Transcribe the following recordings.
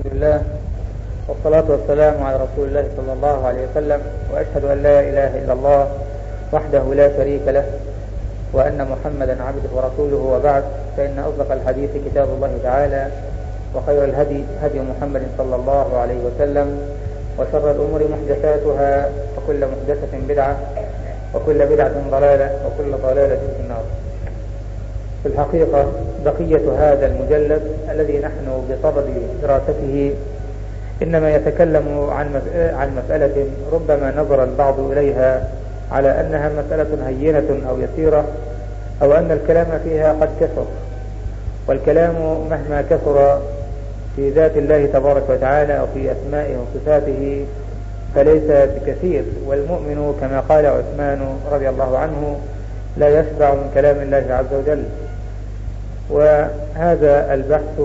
لله والصلاة والسلام على رسول الله صلى الله عليه وسلم، وأشهد أن لا إله إلا الله وحده لا شريك له، وأن محمدا عبده ورسوله، وبعد، فإن أصدق الحديث كتاب الله تعالى، وخير الهدي هدي محمد صلى الله عليه وسلم، وشر الأمور محدثاتها، وكل محدثة بدعة، وكل بدعة ضلالة، وكل ضلالة في النار. في الحقيقة بقية هذا المجلد الذي نحن بصدد دراسته إنما يتكلم عن مسألة ربما نظر البعض إليها على أنها مسألة هينة أو يسيرة، أو أن الكلام فيها قد كثر، والكلام مهما كثر في ذات الله تبارك وتعالى أو في أسمائه وصفاته فليس بكثير، والمؤمن كما قال عثمان رضي الله عنه لا يشبع من كلام الله عز وجل. وهذا البحث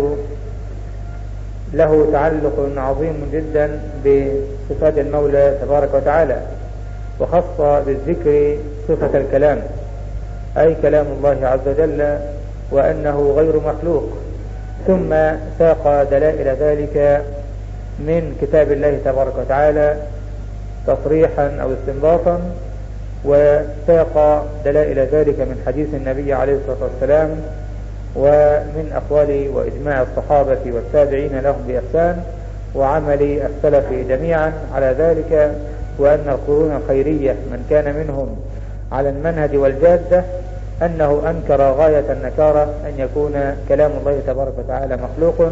له تعلق عظيم جدا بصفات المولى تبارك وتعالى، وخاصة بالذكر صفة الكلام، أي كلام الله عز وجل، وأنه غير مخلوق، ثم ساق دلائل ذلك من كتاب الله تبارك وتعالى تصريحا أو استنباطا، وساق دلائل ذلك من حديث النبي عليه الصلاة والسلام، ومن أقوال وإجماع الصحابة والتابعين لهم بإحسان، وعمل السلف جميعا على ذلك، وأن القرون الخيرية من كان منهم على المنهج والجادة أنه أنكر غاية النكارة أن يكون كلام الله تبارك وتعالى مخلوق.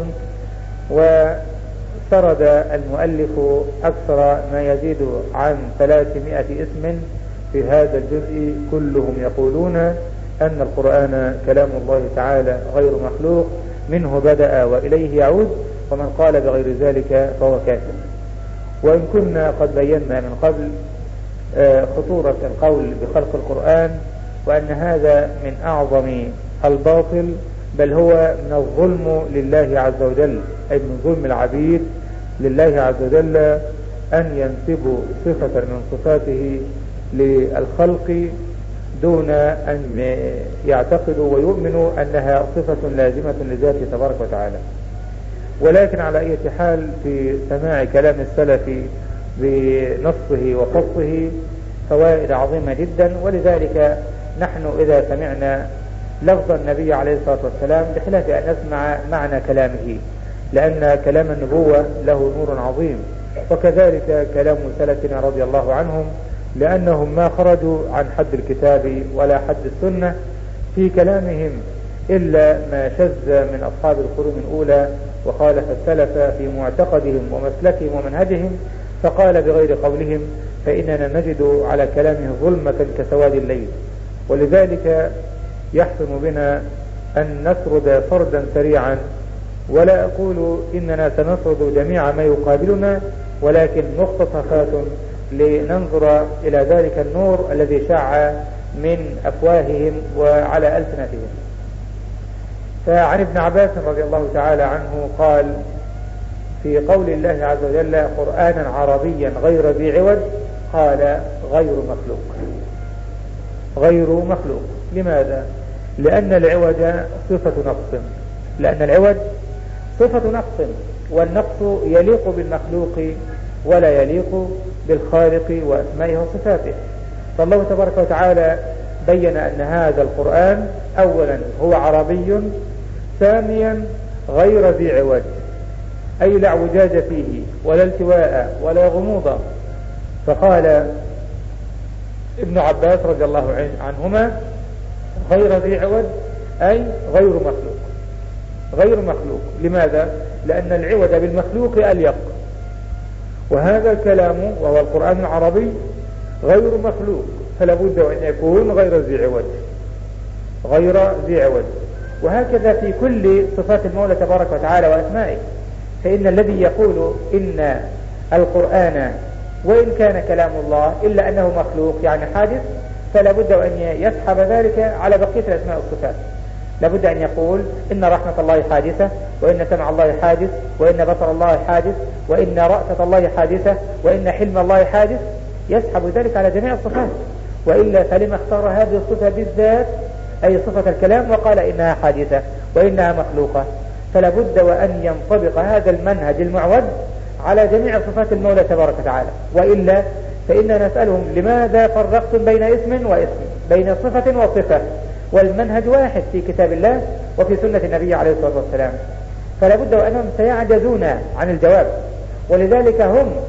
وسرد المؤلف أكثر ما يزيد عن 300 اسم في هذا الجزء، كلهم يقولون أن القرآن كلام الله تعالى غير مخلوق، منه بدأ وإليه يعود، ومن قال بغير ذلك فهو كافر. وإن كنا قد بينا من قبل خطورة القول بخلق القرآن، وأن هذا من أعظم الباطل، بل هو من الظلم لله عز وجل، أي من ظلم العبيد لله عز وجل أن ينسبوا صفة من صفاته للخلق دون أن يعتقدوا ويؤمنوا أنها صفة لازمة لذاته تبارك وتعالى. ولكن على أي حال في سماع كلام السلف بنصه وخصه فوائد عظيمة جدا، ولذلك نحن إذا سمعنا لفظ النبي عليه الصلاة والسلام بخلاف أن نسمع معنى كلامه، لأن كلام النبوة له نور عظيم، وكذلك كلام سلفنا رضي الله عنهم، لأنهم ما خرجوا عن حد الكتاب ولا حد السنة في كلامهم إلا ما شذ من أصحاب القرون الأولى وخالف السلف في معتقدهم ومسلكهم ومنهجهم، فقال بغير قولهم، فإننا نجد على كلامه ظلمة كسواد الليل. ولذلك يحسن بنا أن نسرد فردا سريعا، ولا أقول إننا سنسرد جميع ما يقابلنا، ولكن مقتطفات لننظر إلى ذلك النور الذي شع من أفواههم وعلى ألسنتهم. فعن ابن عباس رضي الله تعالى عنه قال في قول الله عز وجل قرآنا عربيا غير ذي عوج، قال غير مخلوق. غير مخلوق. لماذا؟ لأن العوج صفة نقص، لأن العوج صفة نقص، والنقص يليق بالمخلوق ولا يليق بالخالق وأسمائه وصفاته. فالله تبارك وتعالى بين أن هذا القرآن أولا هو عربي، ثانيا غير ذي عوج، أي لا اعوجاج فيه ولا التواء ولا غموض. فقال ابن عباس رضي الله عنهما غير ذي عوج أي غير مخلوق. غير مخلوق. لماذا؟ لأن العوج بالمخلوق أليق، وهذا الكلام وهو القرآن العربي غير مخلوق، فلا بد أن يكون غير ذي عوج. غير ذي عوج. وهكذا في كل صفات المولى تبارك وتعالى وأسمائه، فإن الذي يقول إن القرآن وإن كان كلام الله إلا أنه مخلوق يعني حادث، فلا بد أن يسحب ذلك على بقية الأسماء والصفات. لا بد أن يقول إن رحمة الله حادثة، وإن سمع الله حادث، وإن بصر الله حادث، وإن رأفة الله حادثة، وإن حلم الله حادث، يسحب ذلك على جميع الصفات. وإلا فلما اختار هذه الصفة بالذات، أي صفة الكلام، وقال إنها حادثة وإنها مخلوقة؟ فلا بد وأن ينطبق هذا المنهج المعود على جميع صفات المولى تبارك وتعالى، وإلا فإننا نسألهم لماذا فرقتم بين اسم واسم، بين صفة وصفة، والمنهج واحد في كتاب الله وفي سنة النبي عليه الصلاة والسلام. فلا بد وأنهم سيعجزون عن الجواب، ولذلك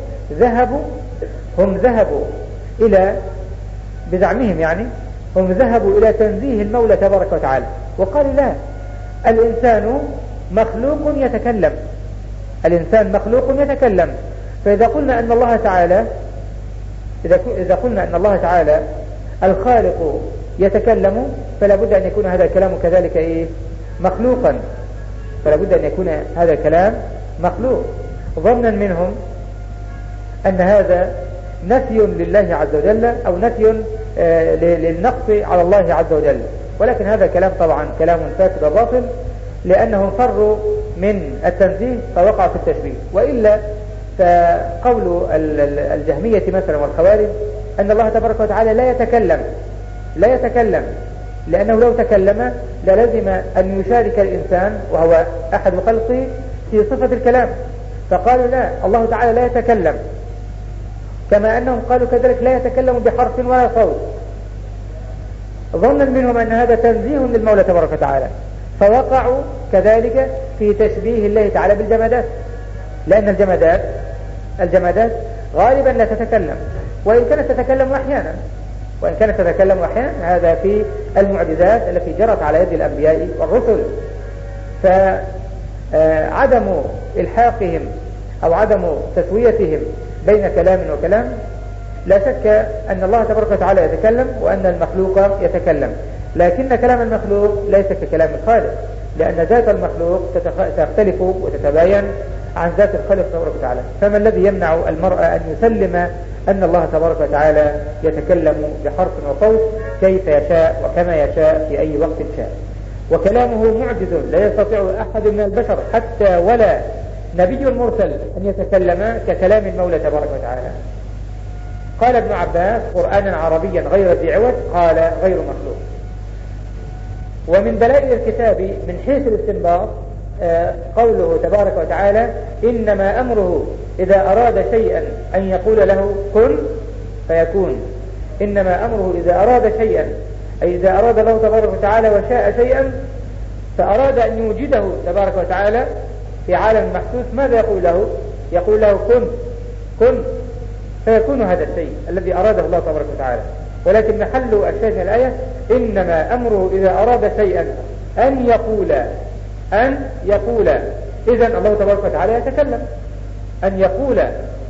هم ذهبوا إلى بزعمهم، يعني هم ذهبوا إلى تنزيه المولى تبارك وتعالى، وقالوا لا، الإنسان مخلوق يتكلم، الإنسان مخلوق يتكلم. فإذا قلنا أن الله تعالى إذا قلنا أن الله تعالى الخالق يتكلم، فلا بد أن يكون هذا الكلام كذلك مخلوقا، فلا بد أن يكون هذا الكلام مخلوق، ظنا منهم أن هذا نفي لله عز وجل أو نفي للنقص على الله عز وجل. ولكن هذا الكلام طبعا كلام فاسد وباطل، لأنهم فروا من التنزيه فوقعوا في التشبيه. وإلا فقول الجهمية مثلا والخوارج أن الله تبارك وتعالى لا يتكلم، لأنه لو تكلم للزم أن يشارك الإنسان وهو أحد خلقه في صفة الكلام، فقالوا لا، الله تعالى لا يتكلم، كما أنهم قالوا كذلك لا يتكلم بحرف ولا صوت، ظنا منهم أن هذا تنزيه للمولى تبارك وتعالى، فوقعوا كذلك في تشبيه الله تعالى بالجمادات، لأن الجمادات غالبا لا تتكلم، وإن كانت تتكلم أحيانا هذا في المعجزات التي جرت على يد الأنبياء والرسل. فعدم إلحاقهم أو عدم تسويتهم بين كلام وكلام، لا شك أن الله تبارك وتعالى يتكلم وأن المخلوق يتكلم، لكن كلام المخلوق ليس ككلام الخالق، لأن ذات المخلوق تختلف وتتباين عن ذات الخالق تبارك وتعالى. فما الذي يمنع المرء أن يسلم أن الله تبارك وتعالى يتكلم بحرف وصوت كيف يشاء وكما يشاء في أي وقت شاء، وكلامه معجز لا يستطيع أحد من البشر حتى ولا نبي مرسل أن يتكلم ككلام المولى تبارك وتعالى. قال ابن عباس: قرآنا عربيا غير ذي عوج، قال غير مخلوق. ومن دلائل الكتاب من حيث الاستنباط قوله تبارك وتعالى: إنما أمره إذا أراد شيئا أن يقول له كن فيكون. إنما أمره إذا أراد شيئا، أي إذا أراد الله تبارك وتعالى وشاء شيئا فأراد أن يوجده تبارك وتعالى في عالم محسوس، ماذا يقول له؟ يقول له كن فيكون هذا الشيء الذي أراده الله تبارك وتعالى. ولكن محل الشاهد من الآية: إنما أمره إذا أراد شيئا أن يقول. إذن الله تبارك وتعالى يتكلم، أن يقول،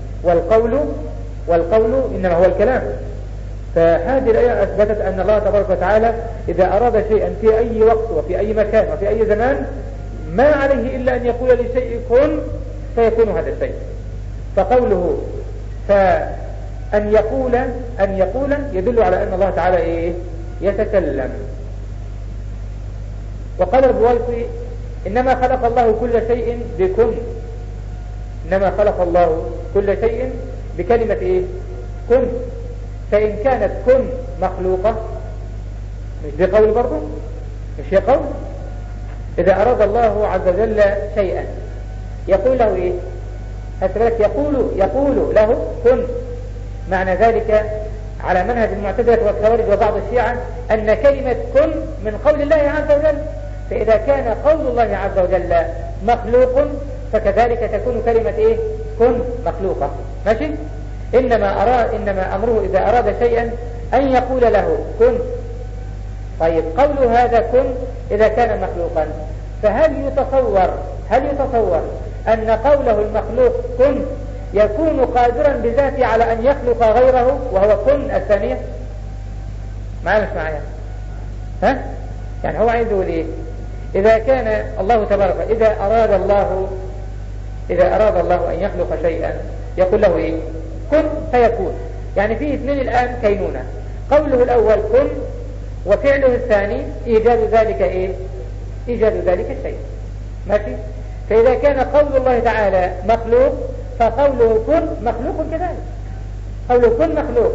والقول إنما هو الكلام. فهذه الآية أثبتت أن الله تبارك وتعالى إذا أراد شيئا في أي وقت وفي أي مكان وفي أي زمان ما عليه إلا أن يقول لشيء كن فيكون هذا الشيء. فقوله فأن يقول يدل على أن الله تعالى يتكلم. وقال البويطي: إنما خلق الله كل شيء بكن، إنما خلق الله كل شيء بكلمة كن. فإن كانت كن مخلوقة مش بقول برضو، مش يقول. إذا أراد الله عز وجل شيئا يقول له أثبت يقول له كن. معنى ذلك على منهج المعتزلة والخوارج وبعض الشيعة أن كلمة كن من قول الله عز وجل، فإذا كان قول الله عز وجل مخلوق فكذلك تكون كلمة كن مخلوقة. ماشي؟ إنما أمره إذا أراد شيئا أن يقول له كن. طيب، قول هذا كن إذا كان مخلوقا، فهل يتصور أن قوله المخلوق كن يكون قادرا بذاته على أن يخلق غيره وهو كن الثانية؟ معايا مش معايا؟ يعني هو عايز يقول إذا كان الله تبارك إذا أراد الله أن يخلق شيئا يقول له كن فيكون. يعني فيه اثنين الآن كينونة، قوله الأول كن وفعله الثاني إيجاد ذلك الشيء. ماشي؟ فإذا كان قول الله تعالى مخلوق فقوله كن مخلوق كذلك، قوله كن مخلوق.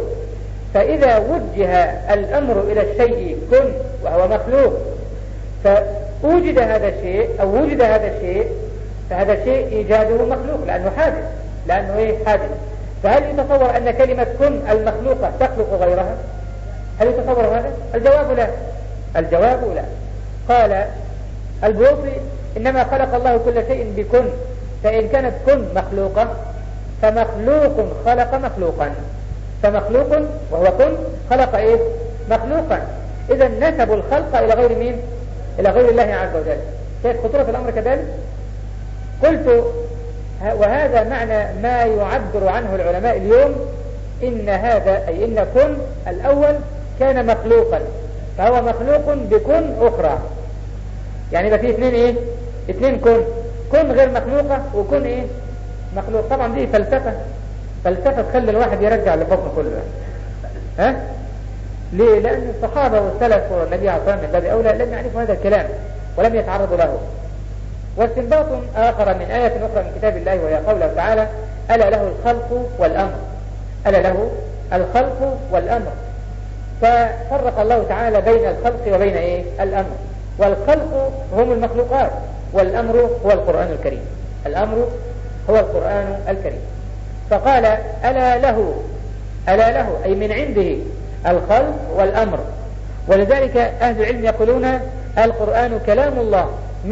فإذا وجه الأمر إلى الشيء كن وهو مخلوق وجد هذا الشيء أو وجد هذا الشيء، فهذا شيء إيجاده مخلوق لأنه حادث، لأنه إيه؟ حادث. فهل يتصور أن كلمة كن المخلوقة تخلق غيرها؟ هل يتصور هذا؟ الجواب لا. الجواب لا. قال البوصي إنما خلق الله كل شيء بكن، فإن كانت كن مخلوقة فمخلوق خلق مخلوقا، فمخلوق وهو كن خلق إيه؟ مخلوقا. إذا نسبوا الخلق إلى غير مين؟ إلى غير الله عز وجل. كيف خطورة الأمر كذلك؟ قلت وهذا معنى ما يعبر عنه العلماء اليوم، إن هذا أي إن كن الأول كان مخلوقا، فهو مخلوق بكن أخرى. يعني يبقى فيه اثنين إيه؟ اثنين كن غير مخلوقة وكن إيه؟ مخلوق. طبعا دي فلسفة تخلي الواحد يرجع لبطنه كله. ها؟ ليه؟ لأن الصحابة والسلف والنبي عليه الصلاة والسلام من باب أولى لم يعرفوا هذا الكلام ولم يتعرضوا له. واستنباط آخر من آية أخرى من كتاب الله وهي قوله تعالى: ألا له الخلق والأمر. ألا له الخلق والأمر. ففرق الله تعالى بين الخلق وبين إيه؟ الأمر. والخلق هم المخلوقات، والأمر هو القرآن الكريم. الأمر هو القرآن الكريم. فقال ألا له أي من عنده الخلق والأمر. ولذلك أهل العلم يقولون القرآن كلام الله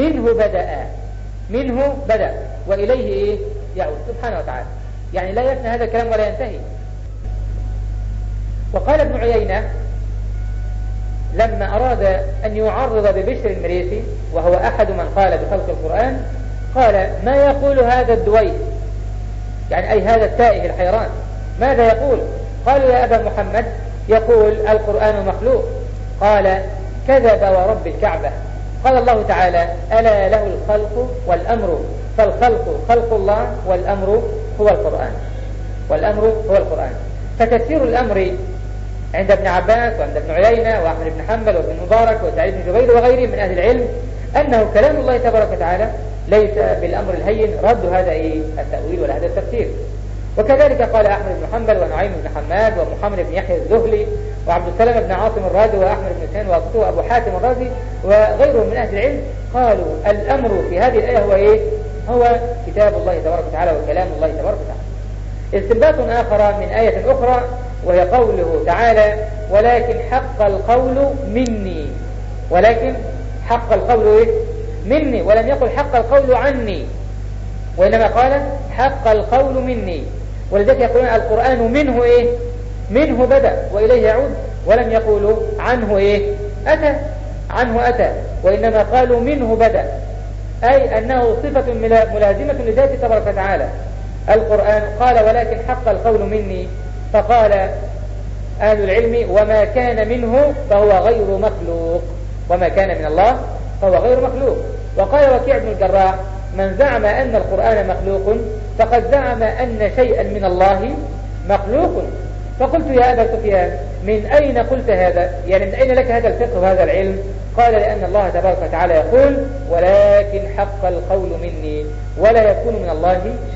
منه بدأ وإليه إيه؟ يعود سبحانه وتعالى. يعني لا يفنى هذا الكلام ولا ينتهي. وقال ابن عيينة لما أراد أن يعرض ببشر المريسي وهو أحد من قال بخلق القرآن، قال: ما يقول هذا الدويس؟ يعني أي هذا التائه الحيران ماذا يقول؟ قالوا: يا أبا محمد يقول القرآن مخلوق. قال: كذب ورب الكعبة. قال الله تعالى: ألا له الخلق والأمر. فالخلق خلق الله والأمر هو القرآن. فتفسير الأمر عند ابن عباس وعند ابن عيينة وأحمد بن حنبل وابن مبارك وسعيد بن جبير وغيرهم من أهل العلم أنه كلام الله تبارك وتعالى، ليس بالأمر الهين رد هذا التأويل ولا هذا التفسير. وكذلك قال أحمد بن حنبل ونعيم بن حماد ومحمد بن يحيى الزهلي وعبد السلام بن عاصم الرازي وأحمد بن حسين وأبو حاتم الرازي وغيرهم من أهل العلم، قالوا الأمر في هذه الآية هو إيه؟ هو كتاب الله تبارك وتعالى وكلام الله تبارك وتعالى. استنباط آخر من آية أخرى وهي قوله تعالى: ولكن حق القول مني. ولكن حق القول إيه؟ مني، ولم يقل حق القول عني، وإنما قال حق القول مني. ولذلك يقولون القرآن منه إيه؟ منه بدأ وإليه يعود، ولم يقولوا عنه إيه؟ أتى، وإنما قالوا منه بدأ، أي أنه صفة ملازمة لذاته تبارك وتعالى. القرآن قال: ولكن حق القول مني. فقال أهل العلم: وما كان منه فهو غير مخلوق، وما كان من الله فهو غير مخلوق. وقال وكيع بن الجراح: من زعم أن القرآن مخلوق فقد زعم أن شيئا من الله مخلوق. فقلت: يا أبا سفيان من أين قلت هذا؟ يعني من أين لك هذا الفقه وهذا العلم؟ قال: لأن الله تبارك وتعالى يقول: ولكن حق القول مني، ولا يكون من الله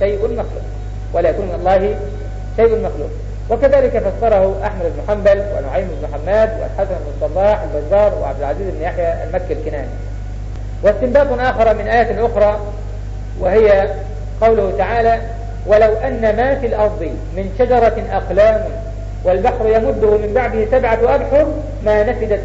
شيء مخلوق. وكذلك فسره أحمد بن حنبل ونعيم بن حماد والحسن بن الصباح البزار وعبد العزيز بن يحيى المكي الكناني. واستنباط آخر من آية أخرى وهي قوله تعالى: ولو أن ما في الأرض من شجرة أقلام والبحر يمده من بعده 7 أبحر ما نفدت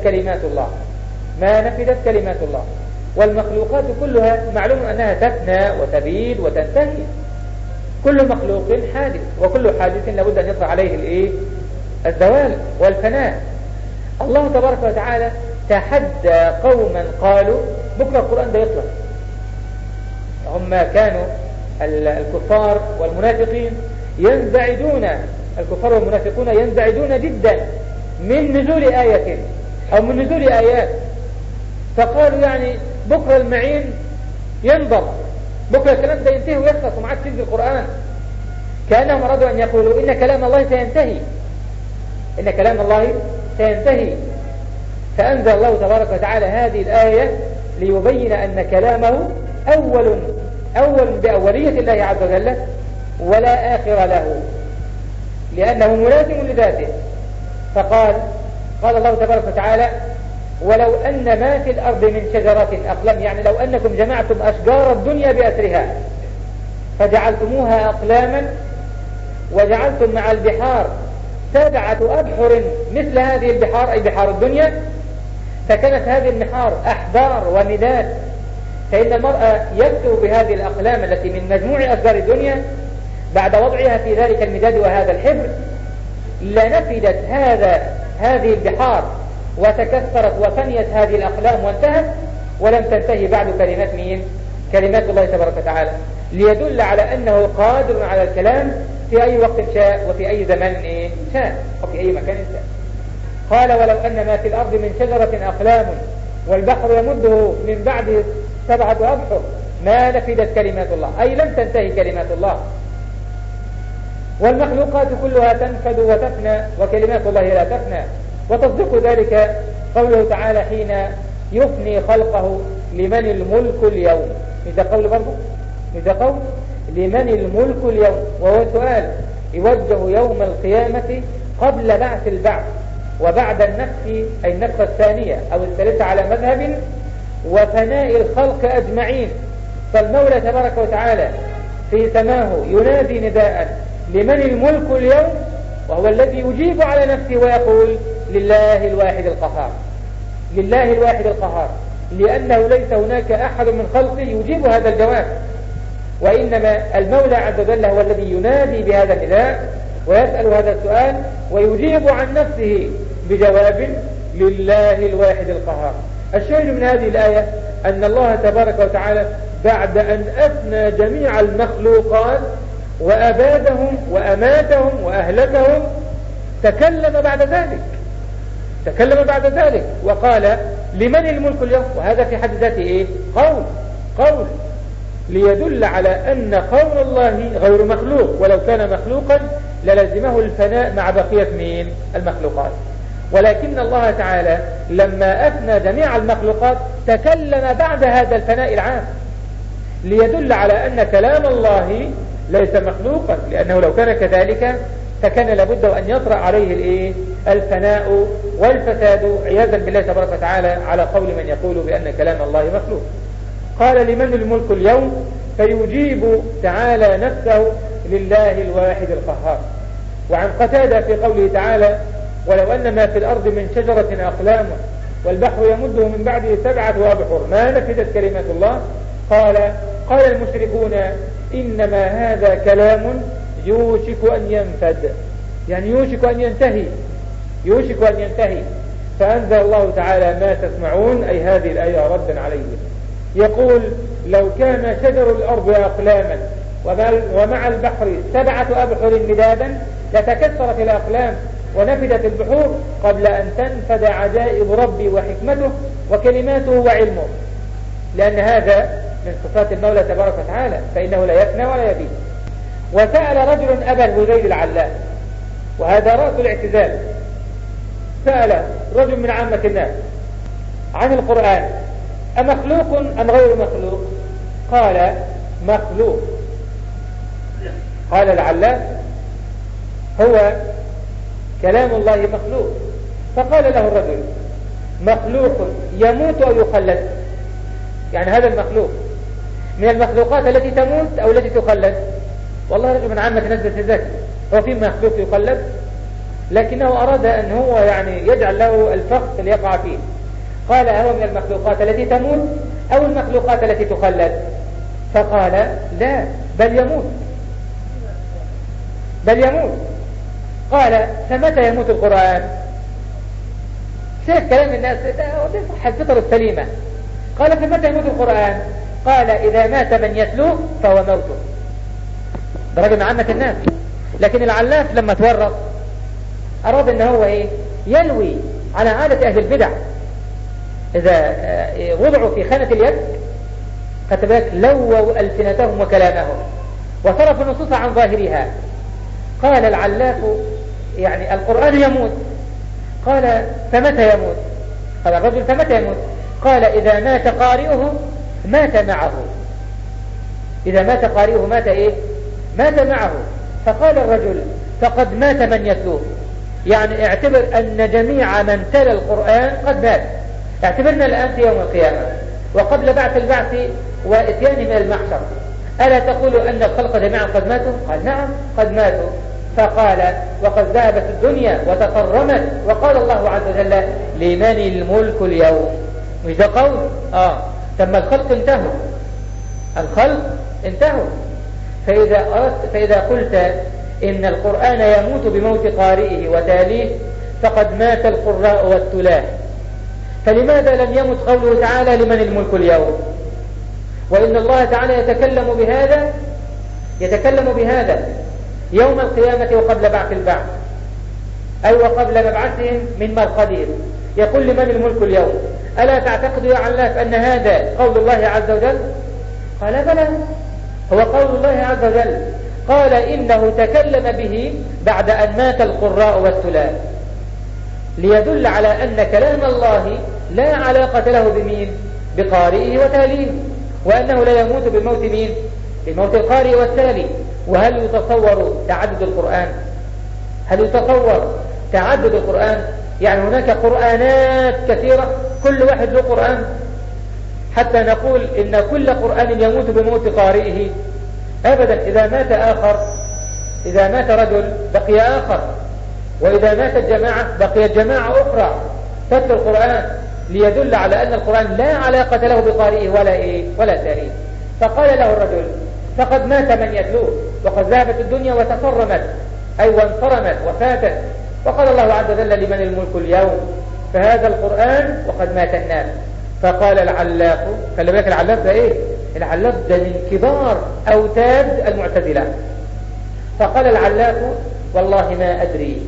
كلمات الله. والمخلوقات كلها معلوم أنها تفنى وتبيد وتنتهي. كل مخلوق حادث، وكل حادث لابد أن يطرأ عليه الزوال والفناء. الله تبارك وتعالى تحدى قوما قالوا بكرة القرآن ده يطلع. هم كانوا الكفار والمنافقين ينزعجون جدا من نزول آية أو من نزول آيات، فقالوا يعني بكرة المعين ينضر، بكرة الكلام ده ينتهي ويخلص وما عادش ينزل القرآن. كأنهم أرادوا أن يقولوا إن كلام الله سينتهي. فأنزل الله تبارك وتعالى هذه الآية ليبين أن كلامه أول بأولية الله عز وجل ولا آخر له، لأنه ملازم لذاته. قال الله تبارك وتعالى: ولو أن ما في الأرض من شجرة أقلام، يعني لو أنكم جمعتم أشجار الدنيا بأسرها فجعلتموها أقلاما وجعلتم مع البحار 7 أبحر مثل هذه البحار أي بحار الدنيا، فكانت هذه البحار أحبار ومداد، فإن المرأة يكتب بهذه الأقلام التي من مجموع أشجار الدنيا بعد وضعها في ذلك المداد وهذا الحبر لنفدت هذه البحار وتكسرت وفنيت هذه الأقلام وانتهت، ولم تنتهي بعد كلمات مين؟ كلمات الله تبارك وتعالى، ليدل على أنه قادر على الكلام في أي وقت شاء وفي أي زمان شاء وفي أي مكان شاء. قال ولو أن ما في الأرض من شجرة أقلام والبحر يمده من بعد 7 أبحر ما نفدت كلمات الله، أي لم تنتهي كلمات الله، والمخلوقات كلها تنفد وتفنى وكلمات الله لا تفنى. وتصدق ذلك قوله تعالى حين يفني خلقه لمن الملك اليوم، إذا قول برضه إذا قول لمن الملك اليوم، وهو سؤال يوجه يوم القيامة قبل بعث البعث وبعد النفخ أي النفخة الثانية أو الثالثة على مذهب وفناء الخلق أجمعين. فالمولى تبارك وتعالى في سماه ينادي نداء لمن الملك اليوم، وهو الذي يجيب على نفسه ويقول لله الواحد القهار، لله الواحد القهار، لأنه ليس هناك أحد من خلقه يجيب هذا الجواب، وإنما المولى عز وجل هو الذي ينادي بهذا النداء ويسأل هذا السؤال ويجيب عن نفسه بجواب لله الواحد القهار. الشاهد من هذه الآية أن الله تبارك وتعالى بعد أن أفنى جميع المخلوقات وأبادهم وأماتهم وأهلكهم تكلم بعد ذلك وقال لمن الملك اليوم، وهذا في حد ذاته قول ليدل على أن قول الله غير مخلوق، ولو كان مخلوقا للزمه الفناء مع بقية من المخلوقات، ولكن الله تعالى لما أفنى جميع المخلوقات تكلم بعد هذا الفناء العام ليدل على أن كلام الله ليس مخلوقا، لأنه لو كان كذلك فكان لابد أن يطرأ عليه الفناء والفساد عياذا بالله تبارك وتعالى على قول من يقول بأن كلام الله مخلوق. قال لمن الملك اليوم فيجيب تعالى نفسه لله الواحد القهار. وعن قتادة في قوله تعالى ولو أن ما في الأرض من شجرة أقلام والبحر يمده من بعده 7 أبحر ما نفدت كلمات الله، قال المشركون إنما هذا كلام يوشك أن ينفد، يعني يوشك أن ينتهي. فأنزل الله تعالى ما تسمعون أي هذه الآية ردا عليه، يقول لو كان شجر الأرض أقلاما ومع البحر 7 أبحر مدادا لتكسرت الأقلام ونفدت البحور قبل أن تنفد عجائب ربي وحكمته وكلماته وعلمه، لأن هذا من صفات المولى تبارك وتعالى فإنه لا يفنى ولا يبيد. وسأل رجل أبا الهذيل العلاء، وهذا رأس الاعتزال، سأل رجل من عامة الناس عن القرآن أمخلوق أم غير مخلوق؟ قال مخلوق. قال العلاء هو كلام الله مخلوق. فقال له الرجل مخلوق يموت أو يخلد؟ يعني هذا المخلوق من المخلوقات التي تموت أو التي تخلد؟ والله رجل من عامة الناس ذكي، هو في مخلوق يخلد؟ لكنه أراد أن هو يعني يجعل له الفخ ليقع فيه. قال هو من المخلوقات التي تموت أو المخلوقات التي تخلد؟ فقال لا بل يموت. قال فمتى يموت القرآن؟ شيخ كلام الناس صح الفطر السليمة. قال فمتى يموت القرآن؟ قال إذا مات من يتلوه فهو موته. ده رجل من عامة الناس، لكن العلاف لما تورط أراد أن هو يلوي على عادة أهل البدع، إذا وضعوا في خانة اليد كتبك لووا ألسنتهم وكلامهم وصرفوا النصوص عن ظاهرها. قال العلاف يعني القرآن يموت. قال فمتى يموت؟ قال الرجل فمتى يموت؟ قال إذا مات قارئه مات معه. إذا مات قارئه مات معه. فقال الرجل فقد مات من يتلوه، يعني اعتبر أن جميع من تلا القرآن قد مات، اعتبرنا الآن في يوم القيامة وقبل بعث البعث وإتيان من المحشر، ألا تقول أن الخلق جميعا قد ماتوا؟ قال نعم قد ماتوا. فقال وقد ذهبت الدنيا وتقرمت، وقال الله عز وجل لمن الملك اليوم. مش ده قول؟ ثم الخلق انتهوا، الخلق انتهوا. فإذا قلت إن القرآن يموت بموت قارئه وتاليه فقد مات القراء والتلاه، فلماذا لم يمت قوله تعالى لمن الملك اليوم؟ وإن الله تعالى يتكلم بهذا يوم القيامة وقبل بعث البعث، أي وقبل مبعثهم من مرقدهم، يقول لمن الملك اليوم. ألا تعتقد يا علاف أن هذا قول الله عز وجل؟ قال بلى، هو قول الله عز وجل. قال إنه تكلم به بعد أن مات القراء والتلاه، ليدل على أن كلام الله لا علاقة له بمين؟ بقارئه وتاليه، وأنه لا يموت بموت مين؟ بموت القارئ والتالي. وهل يتصور تعدد القرآن؟ هل يتصور تعدد القرآن؟ يعني هناك قرآنات كثيرة كل واحد له قرآن، حتى نقول إن كل قرآن يموت بموت قارئه؟ أبدا. إذا مات رجل بقي آخر، وإذا ماتت جماعة بقيت جماعة أخرى تتلو القرآن، ليدل على أن القرآن لا علاقة له بقارئه ولا تاليه. فقال له الرجل فقد مات من يتلوه وقد ذهبت الدنيا وتصرمت، أي وانصرمت وفاتت. وقال الله عز وجل لمن الملك اليوم، فهذا القرآن وقد مات الناس. فقال العلاق، خلي بالك العلاق ده ايه؟ العلاق ده من كبار أوتاد المعتزلة. فقال العلاق والله ما أدري،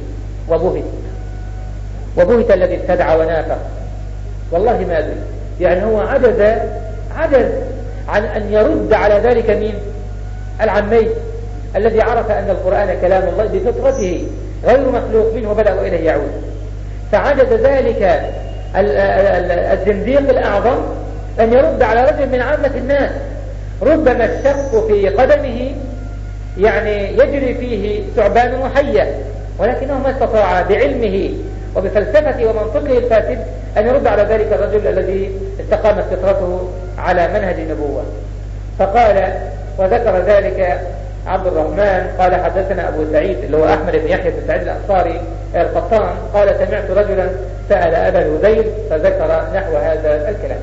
وبهت الذي ابتدع ونافق، والله ما أدري. يعني هو عجز عن أن يرد على ذلك مين؟ العمي الذي عرف أن القرآن كلام الله بفطرته غير مخلوق منه بدأ وإليه يعود. فعجز ذلك الزنديق الأعظم أن يرد على رجل من عامة الناس، ربما الشق في قدمه يعني يجري فيه ثعبان وحية، ولكنه ما استطاع بعلمه وبفلسفته ومنطقه الفاسد أن يرد على ذلك الرجل الذي استقامت فطرته على منهج النبوة. فقال وذكر ذلك عبد الرحمن قال حدثنا أبو سعيد اللي هو أحمد بن يحيى بن سعيد الأنصاري القطان قال سمعت رجلا سأل أبا الهذيل فذكر نحو هذا الكلام.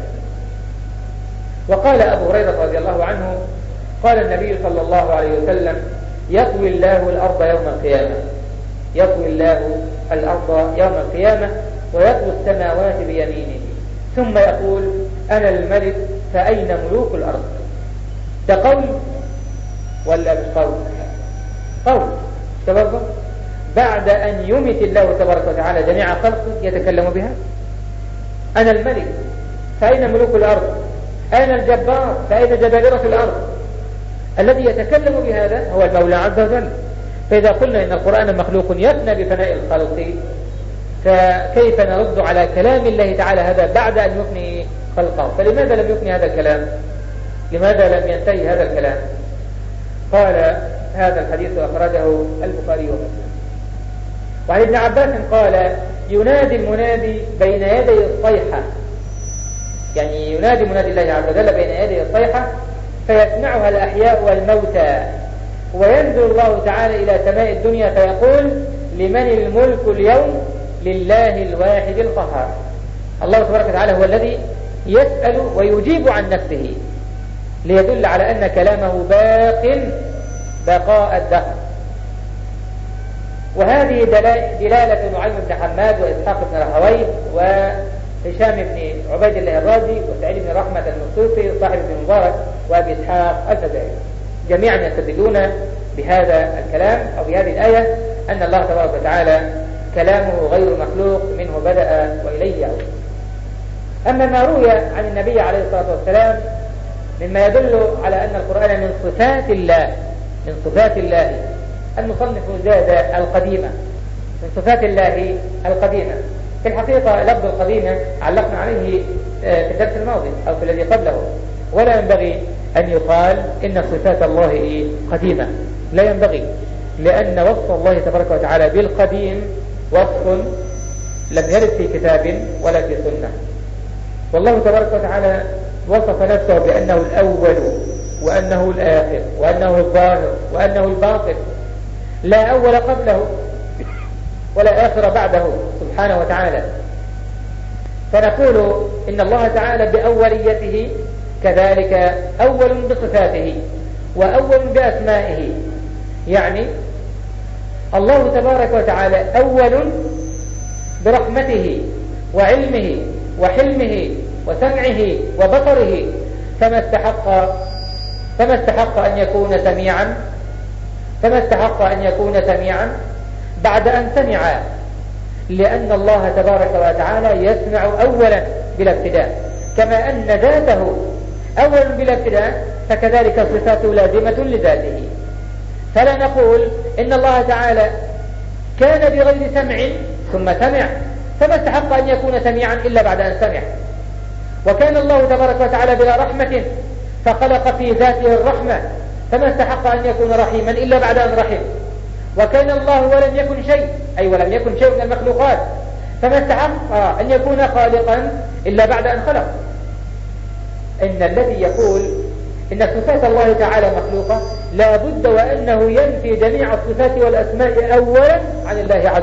وقال أبو هريرة رضي الله عنه قال النبي صلى الله عليه وسلم يطوي الله الأرض يوم القيامة، يطوي الله الأرض يوم القيامة ويطوي السماوات بيمينه، ثم يقول أنا الملك فأين ملوك الأرض؟ ده قول ولا مش قول؟ قول تبارك بعد أن يمت الله تبارك وتعالى جميع خلقه يتكلم بها. أنا الملك فأين ملوك الأرض؟ أين الجبار فأين جبابرة الأرض؟ الذي يتكلم بهذا هو المولى عز وجل. فإذا قلنا إن القرآن مخلوق يفنى بفناء الخلق، فكيف نرد على كلام الله تعالى هذا بعد أن يفني خلقه؟ فلماذا لم يفني هذا الكلام؟ لماذا لم ينتهي هذا الكلام؟ قال هذا الحديث أخرجه البخاري ومسلم. وعن ابن عباس قال ينادي المنادي بين يدي الصيحة، يعني ينادي منادي الله عز وجل بين يدي الصيحة فيسمعها الأحياء والموتى، وينزل الله تعالى إلى سماء الدنيا فيقول لمن الملك اليوم؟ لله الواحد القهار. الله تبارك وتعالى هو الذي يسأل ويجيب عن نفسه، ليدل على أن كلامه باق بقاء الدهر. وهذه دلالة نعيم بن حماد وإسحاق بن راهويه وهشام بن عبيد الله الرازي وسعيد بن رحمة المصوفي صاحب ابن مبارك وأبي إسحاق الفزاري، جميعا يستدلون بهذا الكلام أو بهذه الآية أن الله تبارك وتعالى كلامه غير مخلوق منه بدأ وإليه يعود. أما ما روي عن النبي عليه الصلاة والسلام مما يدل على أن القرآن من صفات الله المصنف زاد القديمة، من صفات الله القديمة. في الحقيقة لفظ القديمة علقنا عليه في الدرس الماضي أو في الذي قبله، ولا ينبغي أن يقال إن صفات الله قديمة، لا ينبغي، لأن وصف الله تبارك وتعالى بالقديم وصف لم يرد في كتاب ولا في سنة. والله تبارك وتعالى وصف نفسه بأنه الأول وأنه الآخر وأنه الظاهر وأنه الباطن، لا أول قبله ولا آخر بعده سبحانه وتعالى. فنقول إن الله تعالى بأوليته كذلك أول بصفاته وأول بأسمائه، يعني الله تبارك وتعالى أول برحمته وعلمه وحلمه وسمعه وبصره، فما استحق أن يكون سميعا بعد أن سمع، لأن الله تبارك وتعالى يسمع أولا بلا ابتداء، كما أن ذاته أول بلا ابتداء فكذلك صفاته لازمة لذاته. فلا نقول إن الله تعالى كان بغير سمع ثم سمع فما استحق أن يكون سميعا إلا بعد أن سمع، وكان الله تبارك وتعالى بلا رحمة فخلق في ذاته الرحمة فما استحق أن يكون رحيما إلا بعد أن رحم، وكان الله ولم يكن شيء، أي ولم يكن شيء من المخلوقات فما استحق أن يكون خالقا إلا بعد أن خلق. إن الذي يقول إن صفات الله تعالى مخلوقة لا بد وأنه ينفي جميع الصفات والأسماء أولا عن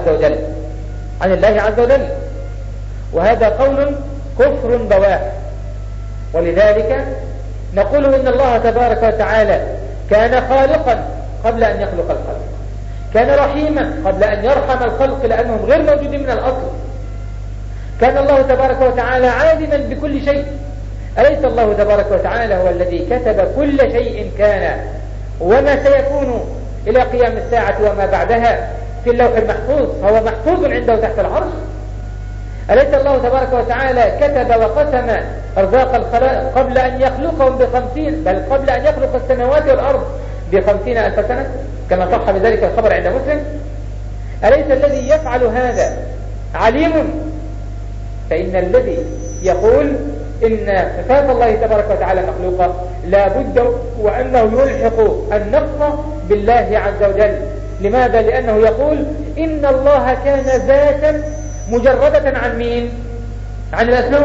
الله عز وجل، وهذا قول كفر بواح. ولذلك نقول إن الله تبارك وتعالى كان خالقا قبل أن يخلق الخلق، كان رحيما قبل أن يرحم الخلق لأنهم غير موجودين من الأصل، كان الله تبارك وتعالى عالما بكل شيء. أليس الله تبارك وتعالى هو الذي كتب كل شيء كان وما سيكون إلى قيام الساعة وما بعدها في اللوح المحفوظ، فهو محفوظ عنده تحت العرش. أليس الله تبارك وتعالى كتب وقسم أرزاق الخلائق قبل أن يخلقهم ب50، بل قبل أن يخلق السماوات والأرض ب50,000 سنة كما صح بذلك الخبر عند مسلم؟ أليس الذي يفعل هذا عليم؟ فإن الذي يقول إن صفات الله تبارك وتعالى مخلوقة لا بد وأنه يلحق النقص بالله عز وجل. لماذا؟ لأنه يقول إن الله كان ذاتا مجردة عن مين؟ عن الأسماء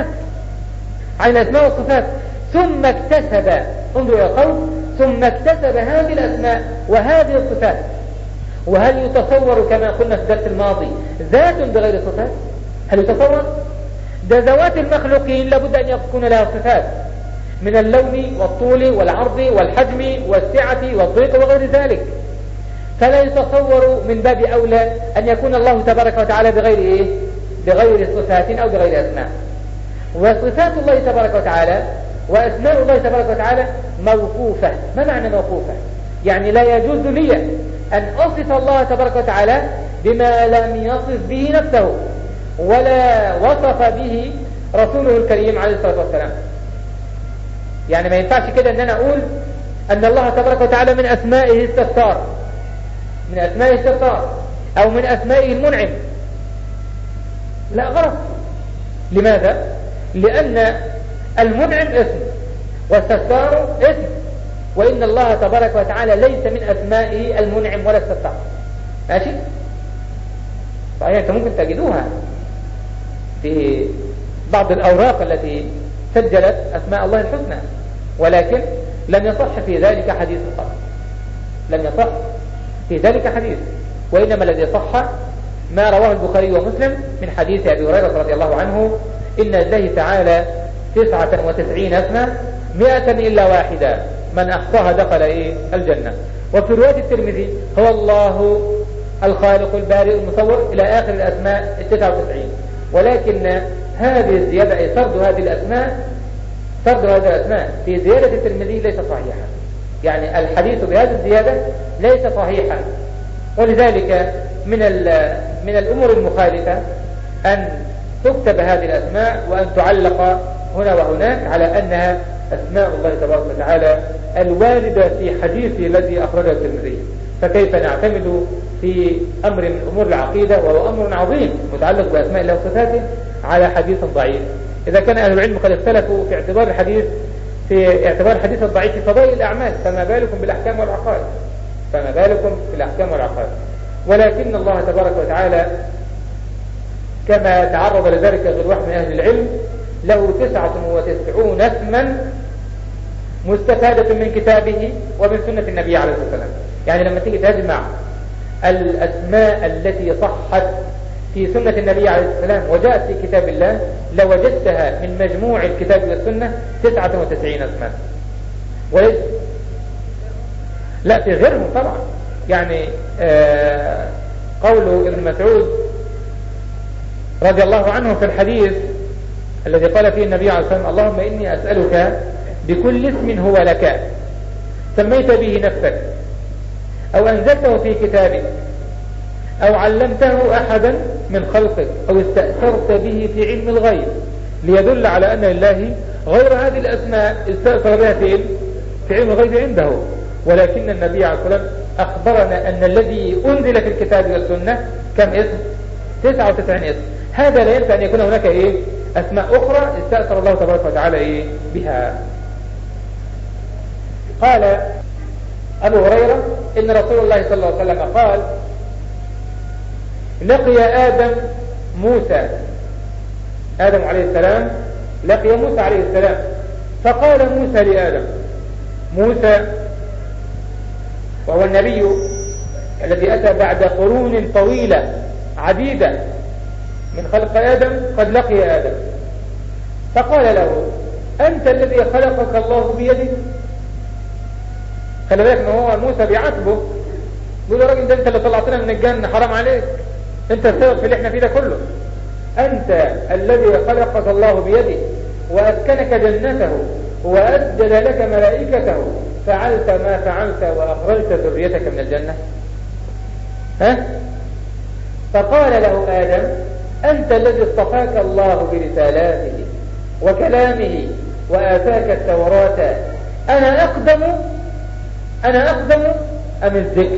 والصفات، ثم اكتسب، انظروا يا قوم، ثم اكتسب هذه الأسماء وهذه الصفات. وهل يتصور كما قلنا في الدرس الماضي ذات بغير صفات؟ هل يتصور؟ ده ذوات المخلوقين لابد أن يكون لها صفات من اللون والطول والعرض والحجم والسعة والضيق وغير ذلك، فلا يتصور من باب أولى أن يكون الله تبارك وتعالى بغير صفات أو بغير أسماء. وصفات الله تبارك وتعالى وأسماء الله تبارك وتعالى موقوفة. ما معنى موقوفة؟ يعني لا يجوز لي أن أصف الله تبارك وتعالى بما لم يصف به نفسه ولا وصف به رسوله الكريم عليه الصلاة والسلام. يعني ما ينفعش كده أن أنا أقول أن الله تبارك وتعالى من أسمائه الستار، أو من أسمائه المنعم. لا، غلط. لماذا؟ لأن المنعم اسم والستار اسم، وإن الله تبارك وتعالى ليس من أسمائه المنعم ولا الستار. ماشي؟ صحيح، أنت ممكن تجدوها في بعض الأوراق التي سجلت أسماء الله الحسنى، ولكن لم يصح في ذلك حديث قط، وإنما الذي صح ما رواه البخاري ومسلم من حديث أبي هريرة رضي الله عنه: إن لله تعالى 99 اسما 100 إلا واحدة، من أحصاها دخل الجنة. وفي رواية الترمذي: هو الله الخالق البارئ المصور إلى آخر الأسماء 99. ولكن هذه الزيادة، أي سرد هذه الأسماء في زيادة الترمذي ليس صحيحا، يعني الحديث بهذه الزيادة ليس صحيحا. ولذلك من الأمور المخالفة أن تكتب هذه الأسماء وأن تعلق هنا وهناك على أنها أسماء الله تبارك وتعالى الواردة في حديثه الذي أخرجه الترمذي. فكيف نعتمد في أمر من أمور العقيدة وهو أمر عظيم متعلق بأسماء الله وصفاته على حديث ضعيف؟ إذا كان أهل العلم قد اختلفوا في اعتبار الحديث الضعيف في فضائل الأعمال، فما بالكم بالأحكام والعقائد؟ ولكن الله تبارك وتعالى كما تعرض لذلك غير واحد من أهل العلم له 99 اسما مستفادة من كتابه ومن سنة النبي عليه الصلاة والسلام. يعني لما تيجي تجمع الأسماء التي صحت في سنة النبي عليه الصلاة والسلام وجاءت في كتاب الله لوجدتها من مجموع الكتاب والسنة 99 اسما. وليس لا في غيرهم طبعا. يعني قول ابن مسعود رضي الله عنه في الحديث الذي قال فيه النبي عليه الصلاة والسلام: اللهم إني أسألك بكل اسم هو لك سميت به نفسك أو أنزلته في كتابك أو علمته أحدا من خلقك أو استأثرت به في علم الغيب، ليدل على أن لله غير هذه الأسماء استأثر بها في علم الغيب عنده. ولكن النبي عليه الصلاة والسلام أخبرنا أن الذي أنزل في الكتاب والسنة كم اسم؟ 99 اسم. هذا لا ينفع أن يكون هناك أسماء أخرى استأثر الله تبارك وتعالى بها. قال أبو هريرة إن رسول الله صلى الله عليه وسلم قال: لقي آدم عليه السلام لقي موسى عليه السلام، فقال موسى لآدم، موسى وهو النبي الذي أتى بعد قرون طويلة عديدة من خلق آدم، قد لقي آدم فقال له: أنت الذي خلقك الله بيده. خلي بالك ان هو موسى بيعاتبه، بيقول له: راجل ده انت اللي طلعتنا من الجنة، حرام عليك، انت السبب في اللي احنا فيه ده كله. أنت الذي خلقك الله بيده وأسكنك جنته وأسجد لك ملائكته، فعلت ما فعلت وأخرجت ذريتك من الجنة. فقال له آدم: أنت الذي اصطفاك الله برسالاته وكلامه وآتاك التوراة، أنا أقدم أم الذكر؟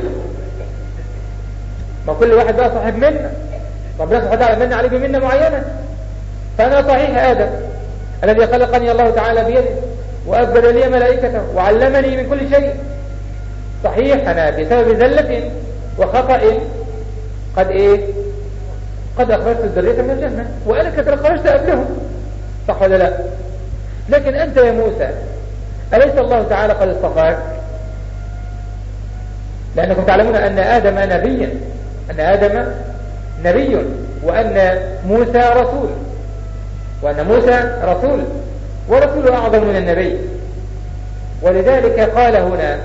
ما كل واحد بقى صاحب منا، ربنا سبحانه وتعالى من عليه بمنة معينة. فأنا صحيح آدم الذي خلقني الله تعالى بيده وأسجد لي ملائكته وعلمني من كل شيء. صحيح أنا بسبب زلة وخطأ قد أخرجت الذرية من الجنة، وأنا كثر خرجت قبلهم، صح ولا لا؟ لكن أنت يا موسى أليس الله تعالى قد اصطفاك؟ لأنكم تعلمون أن آدم نبي وأن موسى رسول ورسول أعظم من النبي. ولذلك قال هنا: